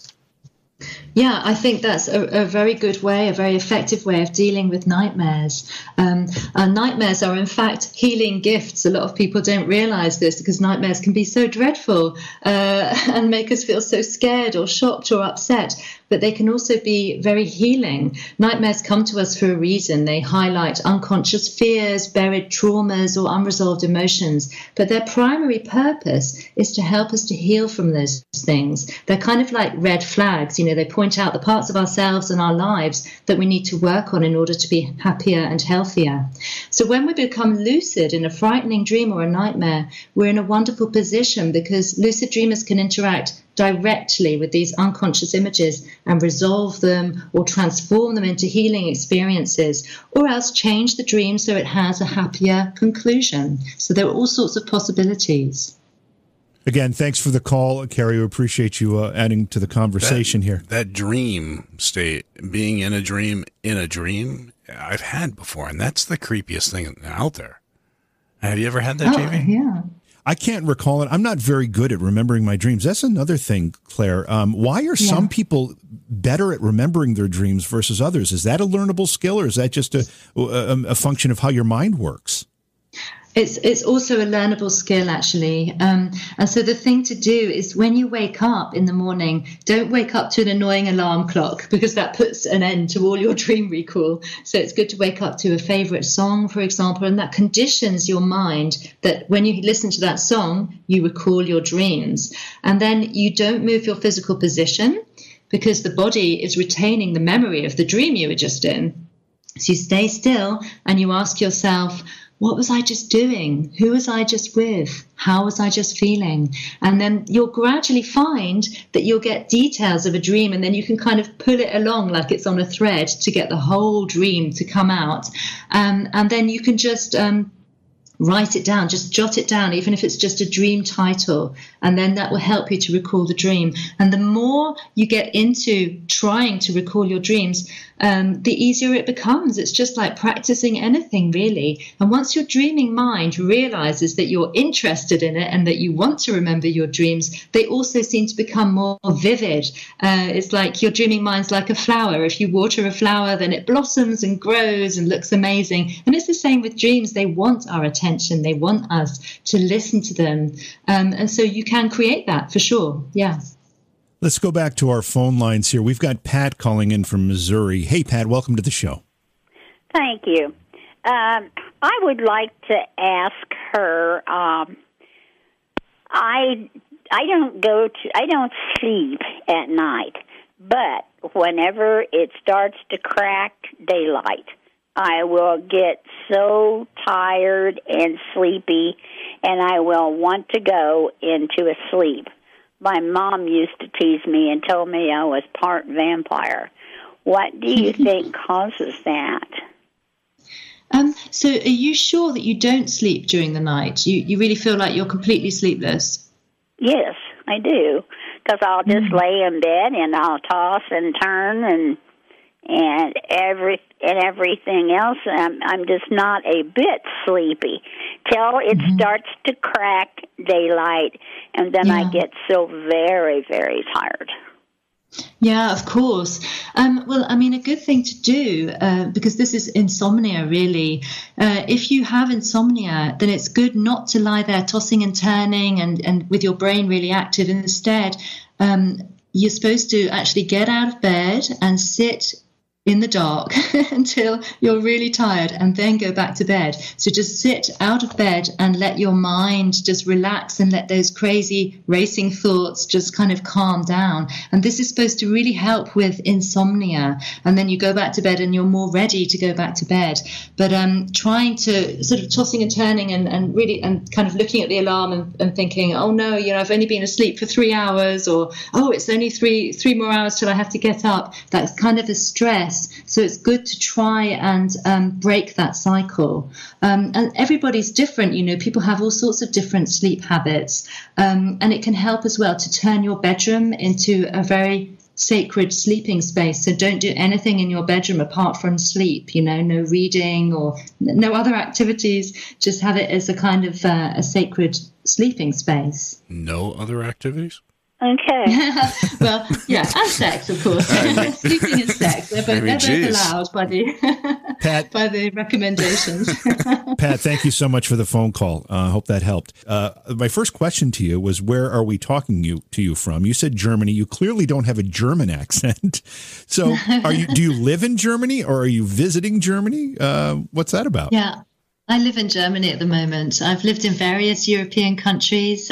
Yeah, I think that's a very good way, a very effective way of dealing with nightmares. Nightmares are, in fact, healing gifts. A lot of people don't realize this because nightmares can be so dreadful and make us feel so scared or shocked or upset. But they can also be very healing. Nightmares come to us for a reason. They highlight unconscious fears, buried traumas, or unresolved emotions. But their primary purpose is to help us to heal from those things. They're kind of like red flags. You know, they point out the parts of ourselves and our lives that we need to work on in order to be happier and healthier. So when we become lucid in a frightening dream or a nightmare, we're in a wonderful position because lucid dreamers can interact directly with these unconscious images and resolve them or transform them into healing experiences, or else change the dream so it has a happier conclusion. So there are all sorts of possibilities. Again, thanks for the call, Carrie. We appreciate you adding to the conversation here. That dream state, being in a dream, I've had before, and that's the creepiest thing out there. Have you ever had that, JV? Yeah. I can't recall it. I'm not very good at remembering my dreams. That's another thing, Claire. Why are some people better at remembering their dreams versus others? Is that a learnable skill, or is that just a function of how your mind works? It's also a learnable skill, actually. And so the thing to do is when you wake up in the morning, don't wake up to an annoying alarm clock because that puts an end to all your dream recall. So it's good to wake up to a favorite song, for example, and that conditions your mind that when you listen to that song, you recall your dreams. And then you don't move your physical position because the body is retaining the memory of the dream you were just in. So you stay still and you ask yourself, what was I just doing? Who was I just with? How was I just feeling? And then you'll gradually find that you'll get details of a dream, and then you can kind of pull it along like it's on a thread to get the whole dream to come out. And then you can just write it down, just jot it down, even if it's just a dream title, and then that will help you to recall the dream. And the more you get into trying to recall your dreams, the easier it becomes. It's just like practicing anything, really. And once your dreaming mind realizes that you're interested in it and that you want to remember your dreams, they also seem to become more vivid. It's like your dreaming mind's like a flower. If you water a flower, then it blossoms and grows and looks amazing. And it's the same with dreams. They want our attention. They want us to listen to them. And so you can create that for sure. Yeah. Let's go back to our phone lines here. We've got Pat calling in from Missouri. Hey, Pat, welcome to the show. Thank you. I would like to ask her. I don't sleep at night, but whenever it starts to crack daylight, I will get so tired and sleepy, and I will want to go into a sleep. My mom used to tease me and told me I was part vampire. What do you think causes that? So are you sure that you don't sleep during the night? You really feel like you're completely sleepless? Yes, I do, because I'll just lay in bed and I'll toss and turn and everything else. I'm just not a bit sleepy till it starts to crack daylight, and then I get so very, very tired. Yeah, of course. Well, I mean, a good thing to do, because this is insomnia, really. If you have insomnia, then it's good not to lie there tossing and turning and with your brain really active. Instead, you're supposed to actually get out of bed and sit in the dark until you're really tired and then go back to bed. So just sit out of bed and let your mind just relax and let those crazy racing thoughts just kind of calm down. And this is supposed to really help with insomnia. And then you go back to bed and you're more ready to go back to bed. But trying to sort of tossing and turning and really and kind of looking at the alarm and thinking, oh no, I've only been asleep for 3 hours, or oh, it's only three more hours till I have to get up. That's kind of a stress. So it's good to try and break that cycle. And everybody's different. People have all sorts of different sleep habits. And it can help as well to turn your bedroom into a very sacred sleeping space. So don't do anything in your bedroom apart from sleep, no reading or no other activities. Just have it as a kind of a sacred sleeping space. No other activities? Okay. Well, yeah, and sex, of course. Sleeping and sex. They're both allowed by the Pat, by the recommendations. Pat, thank you so much for the phone call. I hope that helped. My first question to you was, where are we talking to you from? You said Germany. You clearly don't have a German accent. So do you live in Germany, or are you visiting Germany? What's that about? Yeah. I live in Germany at the moment. I've lived in various European countries.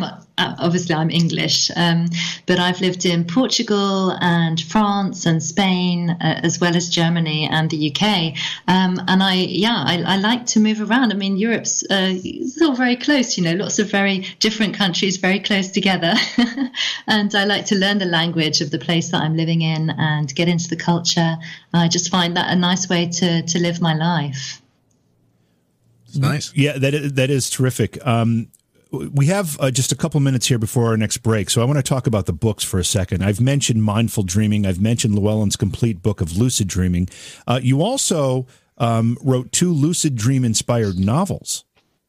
I'm English, but I've lived in Portugal and France and Spain, as well as Germany and the UK. And I like to move around. I mean, Europe's still very close, lots of very different countries very close together. And I like to learn the language of the place that I'm living in and get into the culture. I just find that a nice way to live my life. Nice. Yeah, that is terrific. We have just a couple minutes here before our next break, so I want to talk about the books for a second. I've mentioned Mindful Dreaming. I've mentioned Llewellyn's complete book of lucid dreaming. You also wrote 2 lucid dream-inspired novels.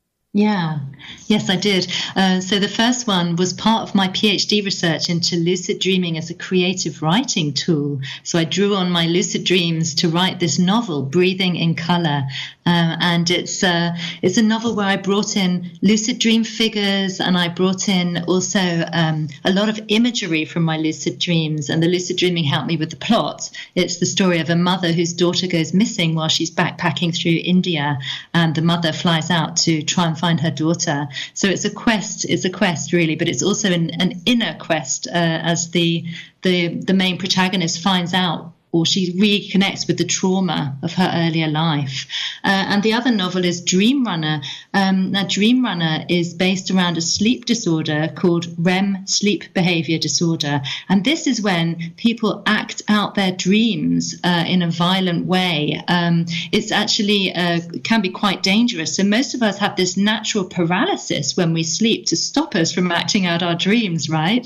Yeah, yes, I did. So the first one was part of my PhD research into lucid dreaming as a creative writing tool. So I drew on my lucid dreams to write this novel, Breathing in Color. And it's a novel where I brought in lucid dream figures, and I brought in also a lot of imagery from my lucid dreams. And the lucid dreaming helped me with the plot. It's the story of a mother whose daughter goes missing while she's backpacking through India, and the mother flies out to try and find her daughter. So it's a quest really, but it's also an inner quest as the main protagonist finds out, or she reconnects with the trauma of her earlier life. And the other novel is Dream Runner. Now, Dream Runner is based around a sleep disorder called REM, sleep behavior disorder. And this is when people act out their dreams in a violent way. It's actually can be quite dangerous. So most of us have this natural paralysis when we sleep to stop us from acting out our dreams, right?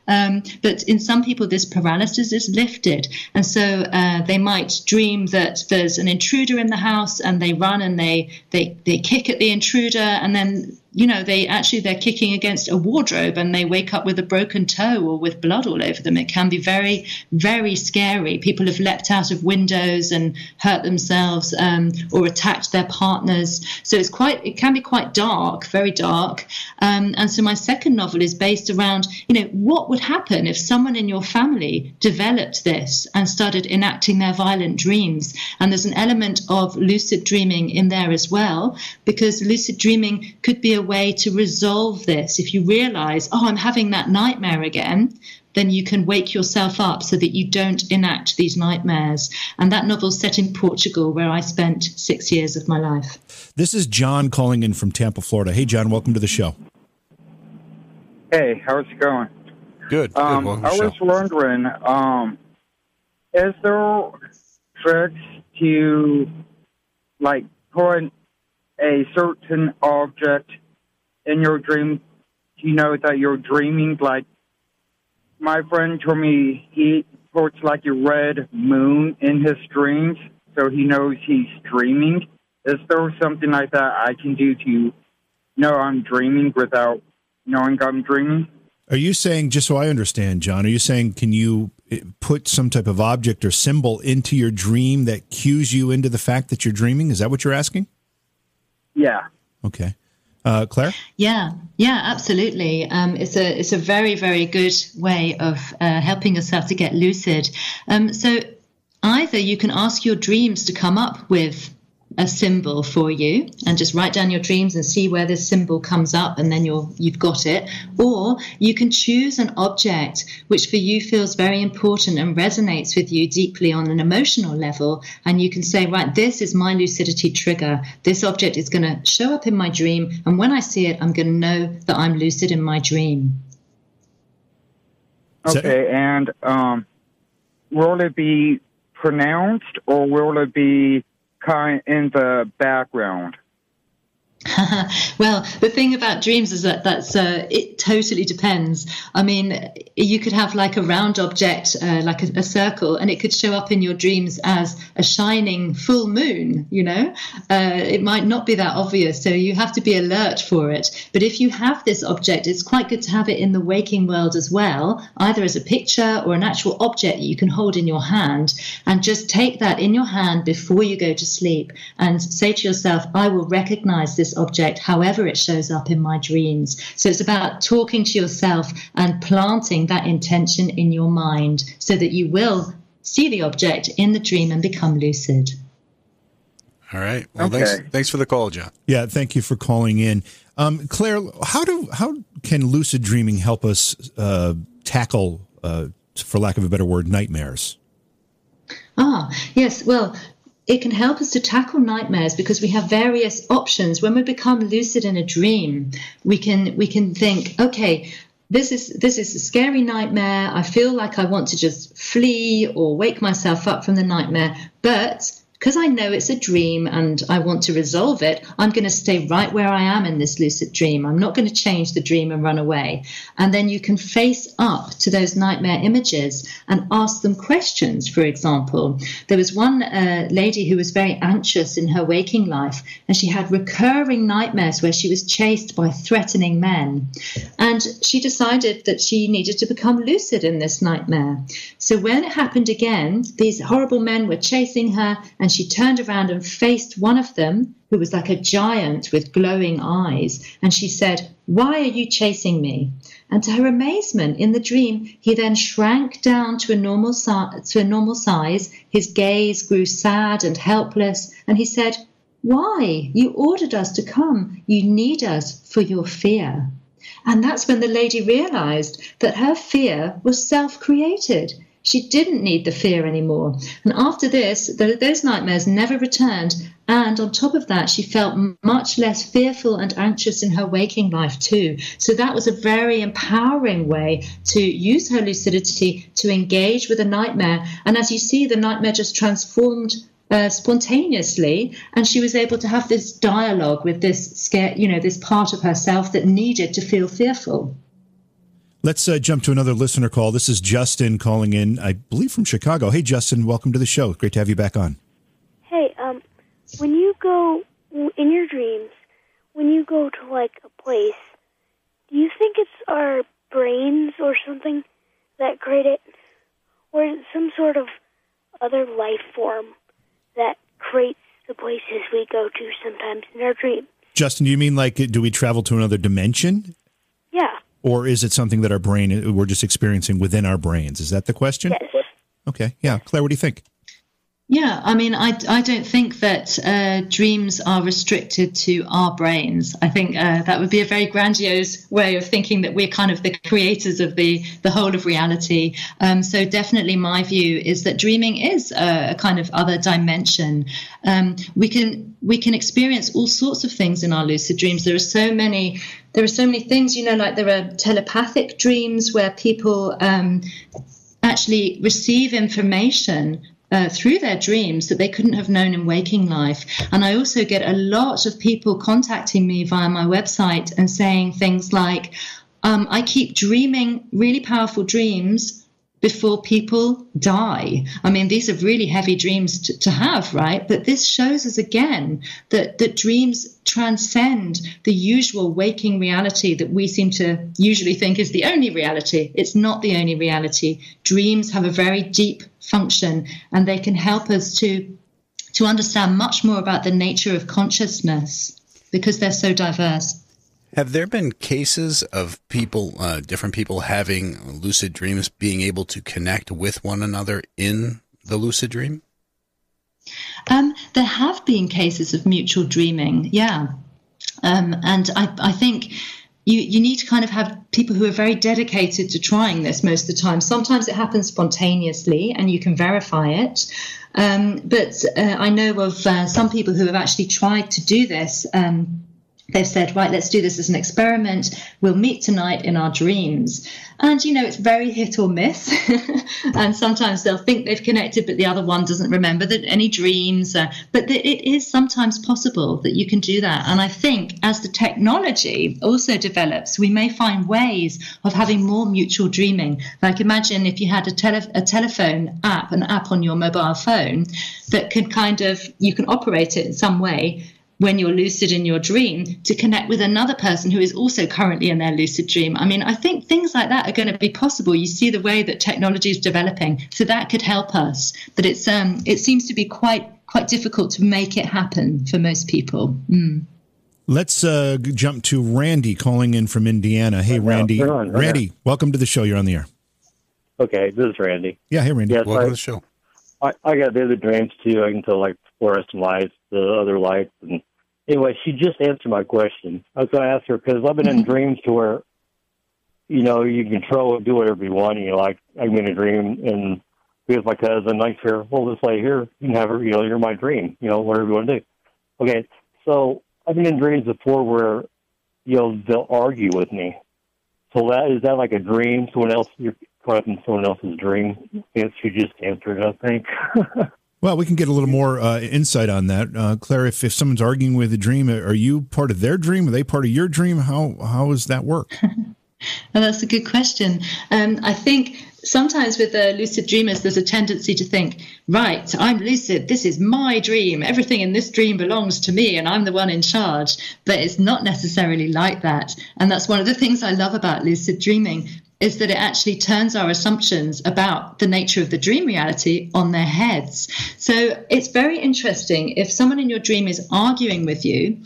But in some people, this paralysis is lifted. And so they might dream that there's an intruder in the house, and they run and they kick at the intruder, and then they're kicking against a wardrobe, and they wake up with a broken toe or with blood all over them. It can be very, very scary. People have leapt out of windows and hurt themselves or attacked their partners. So it can be quite dark, very dark. And so my second novel is based around, what would happen if someone in your family developed this and started enacting their violent dreams? And there's an element of lucid dreaming in there as well, because lucid dreaming could be a way to resolve this. If you realize, I'm having that nightmare again, then you can wake yourself up so that you don't enact these nightmares. And that novel's set in Portugal, where I spent 6 years of my life. This is John calling in from Tampa, Florida. Hey, John, welcome to the show. Hey, how's it going? Good. I was wondering, is there tricks to, put a certain object in your dream? Do you know that you're dreaming? Like, my friend told me he puts a red moon in his dreams, so he knows he's dreaming. Is there something like that I can do to know I'm dreaming without knowing I'm dreaming? Are you saying, just so I understand, John, are you saying, can you put some type of object or symbol into your dream that cues you into the fact that you're dreaming? Is that what you're asking? Yeah. Okay. Claire? Yeah, absolutely. It's a very, very good way of helping yourself to get lucid. So either you can ask your dreams to come up with a symbol for you and just write down your dreams and see where this symbol comes up, and then you've got it. Or you can choose an object which for you feels very important and resonates with you deeply on an emotional level, and you can say, right, this is my lucidity trigger. This object is going to show up in my dream, and when I see it, I'm going to know that I'm lucid in my dream. Okay, and will it be pronounced, or will it be kind in the background? Well, the thing about dreams is that it totally depends. I mean, you could have like a round object, like a circle, and it could show up in your dreams as a shining full moon, It might not be that obvious, so you have to be alert for it. But if you have this object, it's quite good to have it in the waking world as well, either as a picture or an actual object that you can hold in your hand, and just take that in your hand before you go to sleep and say to yourself, I will recognize this object however it shows up in my dreams. So it's about talking to yourself and planting that intention in your mind so that you will see the object in the dream and become lucid. All right. Well, Okay. thanks for the call, John. Yeah, thank you for calling in. Claire, how can lucid dreaming help us tackle, for lack of a better word, nightmares? Yes. Well, it can help us to tackle nightmares because we have various options. When we become lucid in a dream, we can think, okay, this is a scary nightmare. I feel like I want to just flee or wake myself up from the nightmare, but because I know it's a dream and I want to resolve it, I'm going to stay right where I am in this lucid dream. I'm not going to change the dream and run away. And then you can face up to those nightmare images and ask them questions. For example, there was one lady who was very anxious in her waking life, and she had recurring nightmares where she was chased by threatening men. And she decided that she needed to become lucid in this nightmare. So when it happened again, these horrible men were chasing her, and she turned around and faced one of them, who was like a giant with glowing eyes. And she said, "Why are you chasing me?" And to her amazement, in the dream, he then shrank down to a normal size. His gaze grew sad and helpless. And he said, "Why? You ordered us to come. You need us for your fear." And that's when the lady realized that her fear was self-created. She didn't need the fear anymore. And after this, those nightmares never returned. And on top of that, she felt much less fearful and anxious in her waking life too. So that was a very empowering way to use her lucidity to engage with a nightmare. And as you see, the nightmare just transformed spontaneously, and she was able to have this dialogue with this this part of herself that needed to feel fearful. Let's jump to another listener call. This is Justin calling in, I believe from Chicago. Hey, Justin, welcome to the show. Great to have you back on. Hey, when you go in your dreams, when you go to like a place, do you think it's our brains or something that create it, or is it some sort of other life form that creates the places we go to sometimes in our dreams? Justin, do you mean like, do we travel to another dimension? Yeah. Or is it something that we're just experiencing within our brains? Is that the question? Yes. Okay. Yeah. Claire, what do you think? Yeah, I mean, I don't think that dreams are restricted to our brains. I think that would be a very grandiose way of thinking that we're kind of the creators of the whole of reality. So definitely my view is that dreaming is a kind of other dimension. We can experience all sorts of things in our lucid dreams. There are so many things, like there are telepathic dreams where people actually receive information through their dreams that they couldn't have known in waking life. And I also get a lot of people contacting me via my website and saying things like, I keep dreaming really powerful dreams before people die. I mean, these are really heavy dreams to have, right? But this shows us again that dreams transcend the usual waking reality that we seem to usually think is the only reality. It's not the only reality. Dreams have a very deep function, and they can help us to understand much more about the nature of consciousness because they're so diverse. Have there been cases of people, different people having lucid dreams, being able to connect with one another in the lucid dream? There have been cases of mutual dreaming, yeah. And I think you need to kind of have people who are very dedicated to trying this most of the time. Sometimes it happens spontaneously and you can verify it. But I know of some people who have actually tried to do this they've said, right, let's do this as an experiment. We'll meet tonight in our dreams. And, it's very hit or miss. And sometimes they'll think they've connected, but the other one doesn't remember any dreams. But it is sometimes possible that you can do that. And I think as the technology also develops, we may find ways of having more mutual dreaming. Like imagine if you had a telephone app, an app on your mobile phone that could you can operate it in some way when you're lucid in your dream to connect with another person who is also currently in their lucid dream. I mean, I think things like that are going to be possible. You see the way that technology is developing, so that could help us. But it seems to be quite difficult to make it happen for most people. Let's jump to Randy calling in from Indiana. Hey, Randy. Randy, welcome to the show. You're on the air. Okay, this is Randy. Yeah, hey, Randy. Yes, Welcome to the show. I got vivid dreams, too. I can tell, like, fluorescent lights, the other lights. And anyway, she just answered my question. I was going to ask her, because I've been in dreams to where, you can control and do whatever you want. Like, I'm in a dream and be with my cousin. I hear, well, this lady here, you can have her, you're my dream, whatever you want to do. Okay, so I've been in dreams before where, they'll argue with me. So is that like a dream? Someone else, you're caught up in someone else's dream? Yes, you just answered it, I think. Well, we can get a little more insight on that. Claire, if someone's arguing with a dream, are you part of their dream? Are they part of your dream? How does that work? Well, that's a good question. I think sometimes with lucid dreamers, there's a tendency to think, right, I'm lucid. This is my dream. Everything in this dream belongs to me, and I'm the one in charge. But it's not necessarily like that. And that's one of the things I love about lucid dreaming, is that it actually turns our assumptions about the nature of the dream reality on their heads. So it's very interesting. If someone in your dream is arguing with you,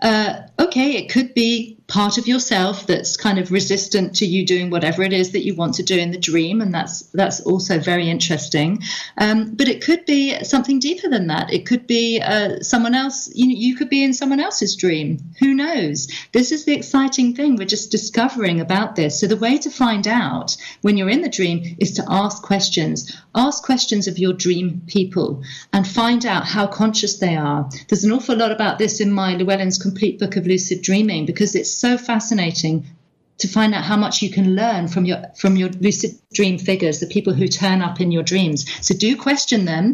okay, it could be part of yourself that's kind of resistant to you doing whatever it is that you want to do in the dream, and that's also very interesting. But it could be something deeper than that. It could be someone else. You could be in someone else's dream. Who knows? This is the exciting thing. We're just discovering about this. So the way to find out when you're in the dream is to ask questions. Ask questions of your dream people and find out how conscious they are. There's an awful lot about this in my Llewellyn's Complete Book of Lucid Dreaming, because it's so fascinating to find out how much you can learn from your lucid dream figures, the people who turn up in your dreams. So do question them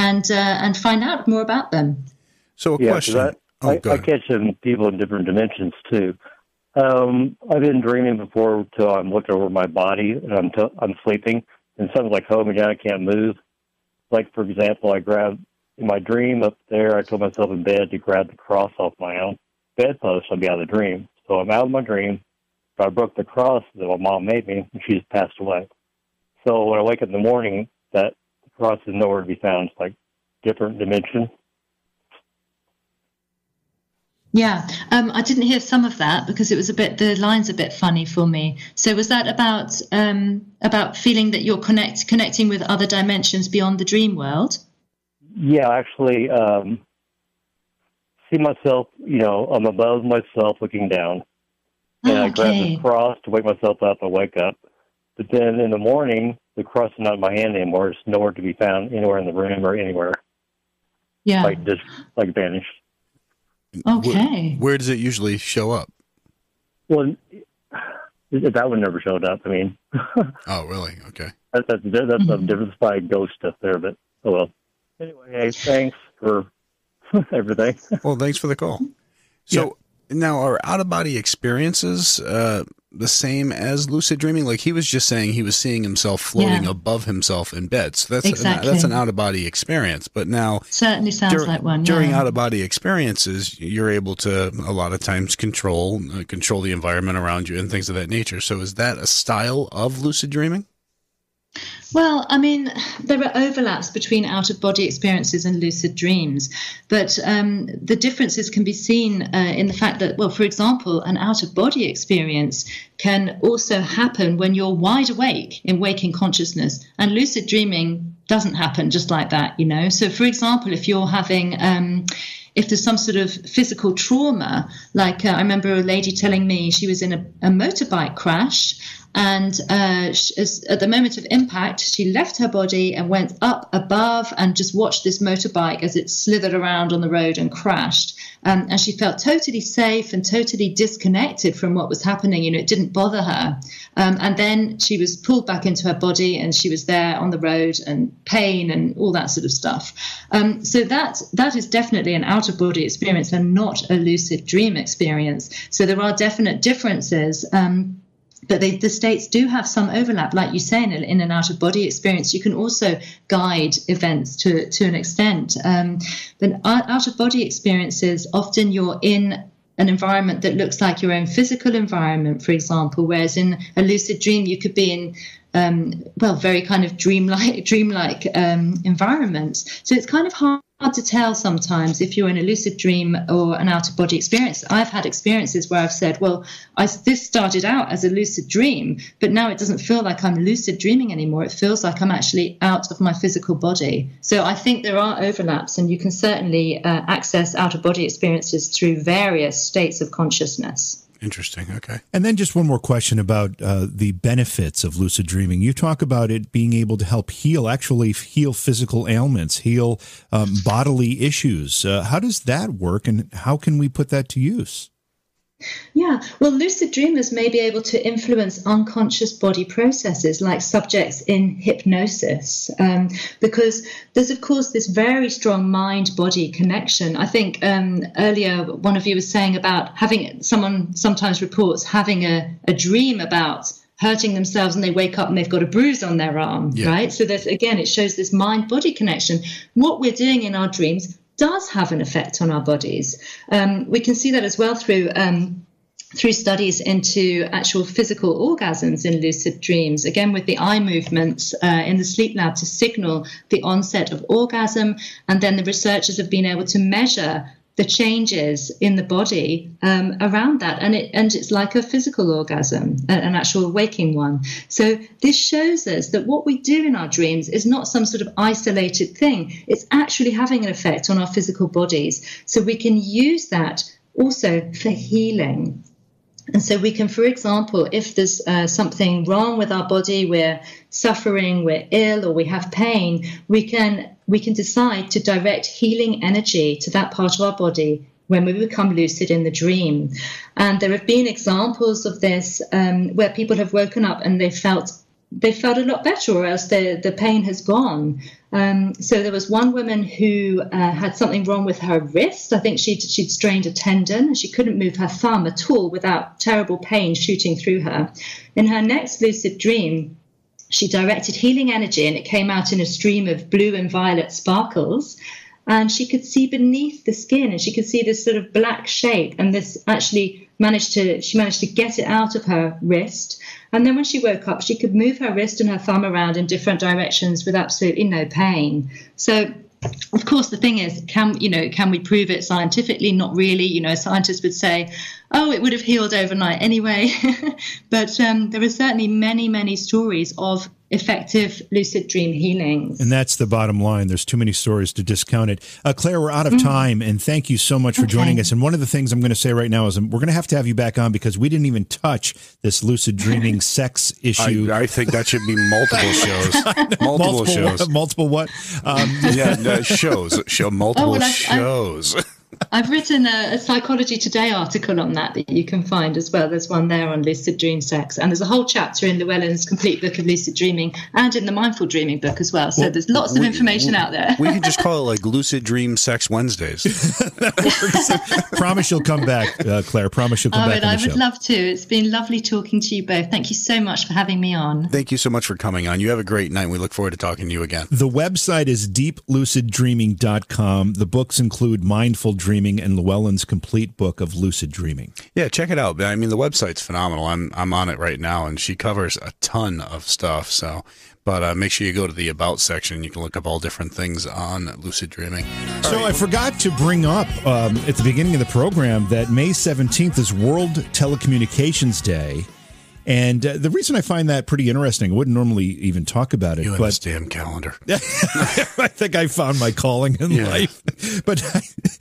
and find out more about them. So a question. I catch people in different dimensions too. I've been dreaming before till I'm looking over my body and I'm sleeping, and something's like holding me down. I can't move. Like, for example, I grabbed in my dream up there. I told myself in bed to grab the cross off my own bedpost. I'd be out of the dream. So I'm out of my dream. I broke the cross that my mom made me, and she just passed away. So when I wake up in the morning, that cross is nowhere to be found. It's like different dimension. Yeah, I didn't hear some of that because the line's a bit funny for me. So was that about feeling that you're connecting with other dimensions beyond the dream world? Yeah, actually, see myself, I'm above myself looking down. And I grab the cross to wake myself up. I wake up. But then in the morning, the cross is not in my hand anymore. It's nowhere to be found anywhere in the room or anywhere. Yeah. Like vanished. Okay. Where does it usually show up? Well, that one never showed up. I mean. Oh, really? Okay. That's the difference by ghost stuff there, but oh well. Anyway, hey, thanks for everything. Well, thanks for the call. So now, are out-of-body experiences the same as lucid dreaming? Like he was just saying he was seeing himself floating above himself in bed. So that's an out-of-body experience. But now certainly sounds like one. During out-of-body experiences, you're able to a lot of times control the environment around you and things of that nature. So is that a style of lucid dreaming? Well, I mean, there are overlaps between out-of-body experiences and lucid dreams, but the differences can be seen in the fact that, well, for example, an out-of-body experience can also happen when you're wide awake in waking consciousness, and lucid dreaming doesn't happen just like that, So, for example, if you're having if there's some sort of physical trauma, like I remember a lady telling me she was in a motorbike crash, And at the moment of impact, she left her body and went up above and just watched this motorbike as it slithered around on the road and crashed. And she felt totally safe and totally disconnected from what was happening. It didn't bother her. And then she was pulled back into her body, and she was there on the road, and pain and all that sort of stuff. So that is definitely an out-of-body experience and not a lucid dream experience. So there are definite differences. But the states do have some overlap, like you say, in an out-of-body experience. You can also guide events to an extent. But out-of-body experiences, often you're in an environment that looks like your own physical environment, for example, whereas in a lucid dream, you could be in very kind of dreamlike environments. So it's kind of hard to tell sometimes if you're in a lucid dream or an out-of-body experience. I've had experiences where I've said, well, this started out as a lucid dream, but now it doesn't feel like I'm lucid dreaming anymore. It feels like I'm actually out of my physical body. So I think there are overlaps, and you can certainly access out-of-body experiences through various states of consciousness. Interesting. Okay. And then just one more question about the benefits of lucid dreaming. You talk about it being able to help heal physical ailments, heal bodily issues. How does that work, and how can we put that to use? Yeah, well, lucid dreamers may be able to influence unconscious body processes like subjects in hypnosis, because there's, of course, this very strong mind-body connection. I think earlier one of you was saying about someone sometimes reports having a dream about hurting themselves, and they wake up and they've got a bruise on their arm, right? So there's, again, it shows this mind-body connection. What we're doing in our dreams does have an effect on our bodies. We can see that as well through studies into actual physical orgasms in lucid dreams, again with the eye movements in the sleep lab to signal the onset of orgasm. And then the researchers have been able to measure the changes in the body around that, and it's like a physical orgasm, an actual waking one. So this shows us that what we do in our dreams is not some sort of isolated thing. It's actually having an effect on our physical bodies. So we can use that also for healing. And so we can, for example, if there's something wrong with our body, we're suffering, we're ill, or we have pain, we can decide to direct healing energy to that part of our body when we become lucid in the dream. And there have been examples of this where people have woken up and they felt a lot better, or else the pain has gone. So there was one woman who had something wrong with her wrist. I think she'd strained a tendon, and she couldn't move her thumb at all without terrible pain shooting through her. In her next lucid dream, she directed healing energy, and it came out in a stream of blue and violet sparkles. And she could see beneath the skin, and she could see this sort of black shape. And this actually she managed to get it out of her wrist. And then when she woke up, she could move her wrist and her thumb around in different directions with absolutely no pain. So, of course, the thing is, can we prove it scientifically? Not really. Scientists would say, oh, it would have healed overnight anyway. But there are certainly many, many stories of effective lucid dream healings. And that's the bottom line. There's too many stories to discount it. Claire, we're out of time, and thank you so much for joining us. And one of the things I'm going to say right now is we're going to have you back on, because we didn't even touch this lucid dreaming sex issue. I think that should be multiple shows. Multiple shows. Multiple what? Shows. Multiple shows. I've written a Psychology Today article on that you can find as well. There's one there on lucid dream sex, and there's a whole chapter in Llewellyn's Complete Book of Lucid Dreaming and in the Mindful Dreaming book as well. So there's lots of information out there. We could just call it like Lucid Dream Sex Wednesdays. That works. Promise you'll come back, Claire. Promise you'll come back on the show. I would love to. It's been lovely talking to you both. Thank you so much for having me on. Thank you so much for coming on. You have a great night. We look forward to talking to you again. The website is deepluciddreaming.com. The books include Mindful Dreaming and Llewellyn's Complete Book of Lucid Dreaming. Yeah, check it out. I mean, the website's phenomenal. I'm on it right now, and she covers a ton of stuff. But make sure you go to the About section. You can look up all different things on lucid dreaming. So I forgot to bring up at the beginning of the program that May 17th is World Telecommunications Day. And the reason I find that pretty interesting, I wouldn't normally even talk about it. You and this damn calendar. I think I found my calling in life. But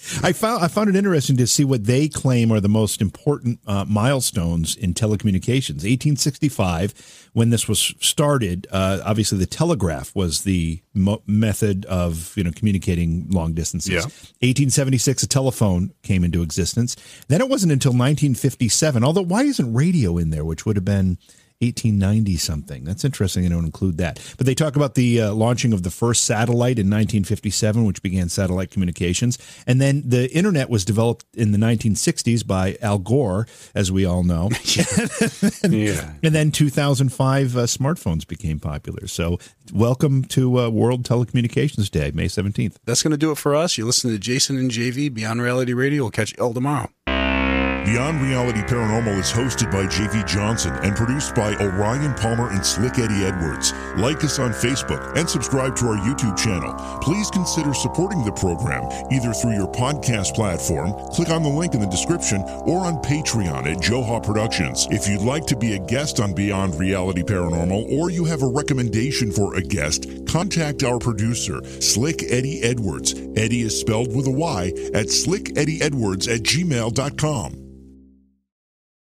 I found it interesting to see what they claim are the most important milestones in telecommunications. 1865, when this was started, obviously the telegraph was the method of communicating long distances. Yeah. 1876, a telephone came into existence. Then it wasn't until 1957. Although, why isn't radio in there, which would have been 1890 something? That's interesting. They don't include that. But they talk about the launching of the first satellite in 1957, which began satellite communications. And then the internet was developed in the 1960s by Al Gore, as we all know. And then 2005, smartphones became popular. So welcome to World Telecommunications Day, May 17th. That's going to do it for us. You listen to Jason and JV, Beyond Reality Radio. We'll catch you all tomorrow. Beyond Reality Paranormal is hosted by J.V. Johnson and produced by Orion Palmer and Slick Eddie Edwards. Like us on Facebook and subscribe to our YouTube channel. Please consider supporting the program either through your podcast platform, click on the link in the description, or on Patreon at Joha Productions. If you'd like to be a guest on Beyond Reality Paranormal, or you have a recommendation for a guest, contact our producer, Slick Eddie Edwards. Eddie is spelled with a Y at slickeddieedwards@gmail.com.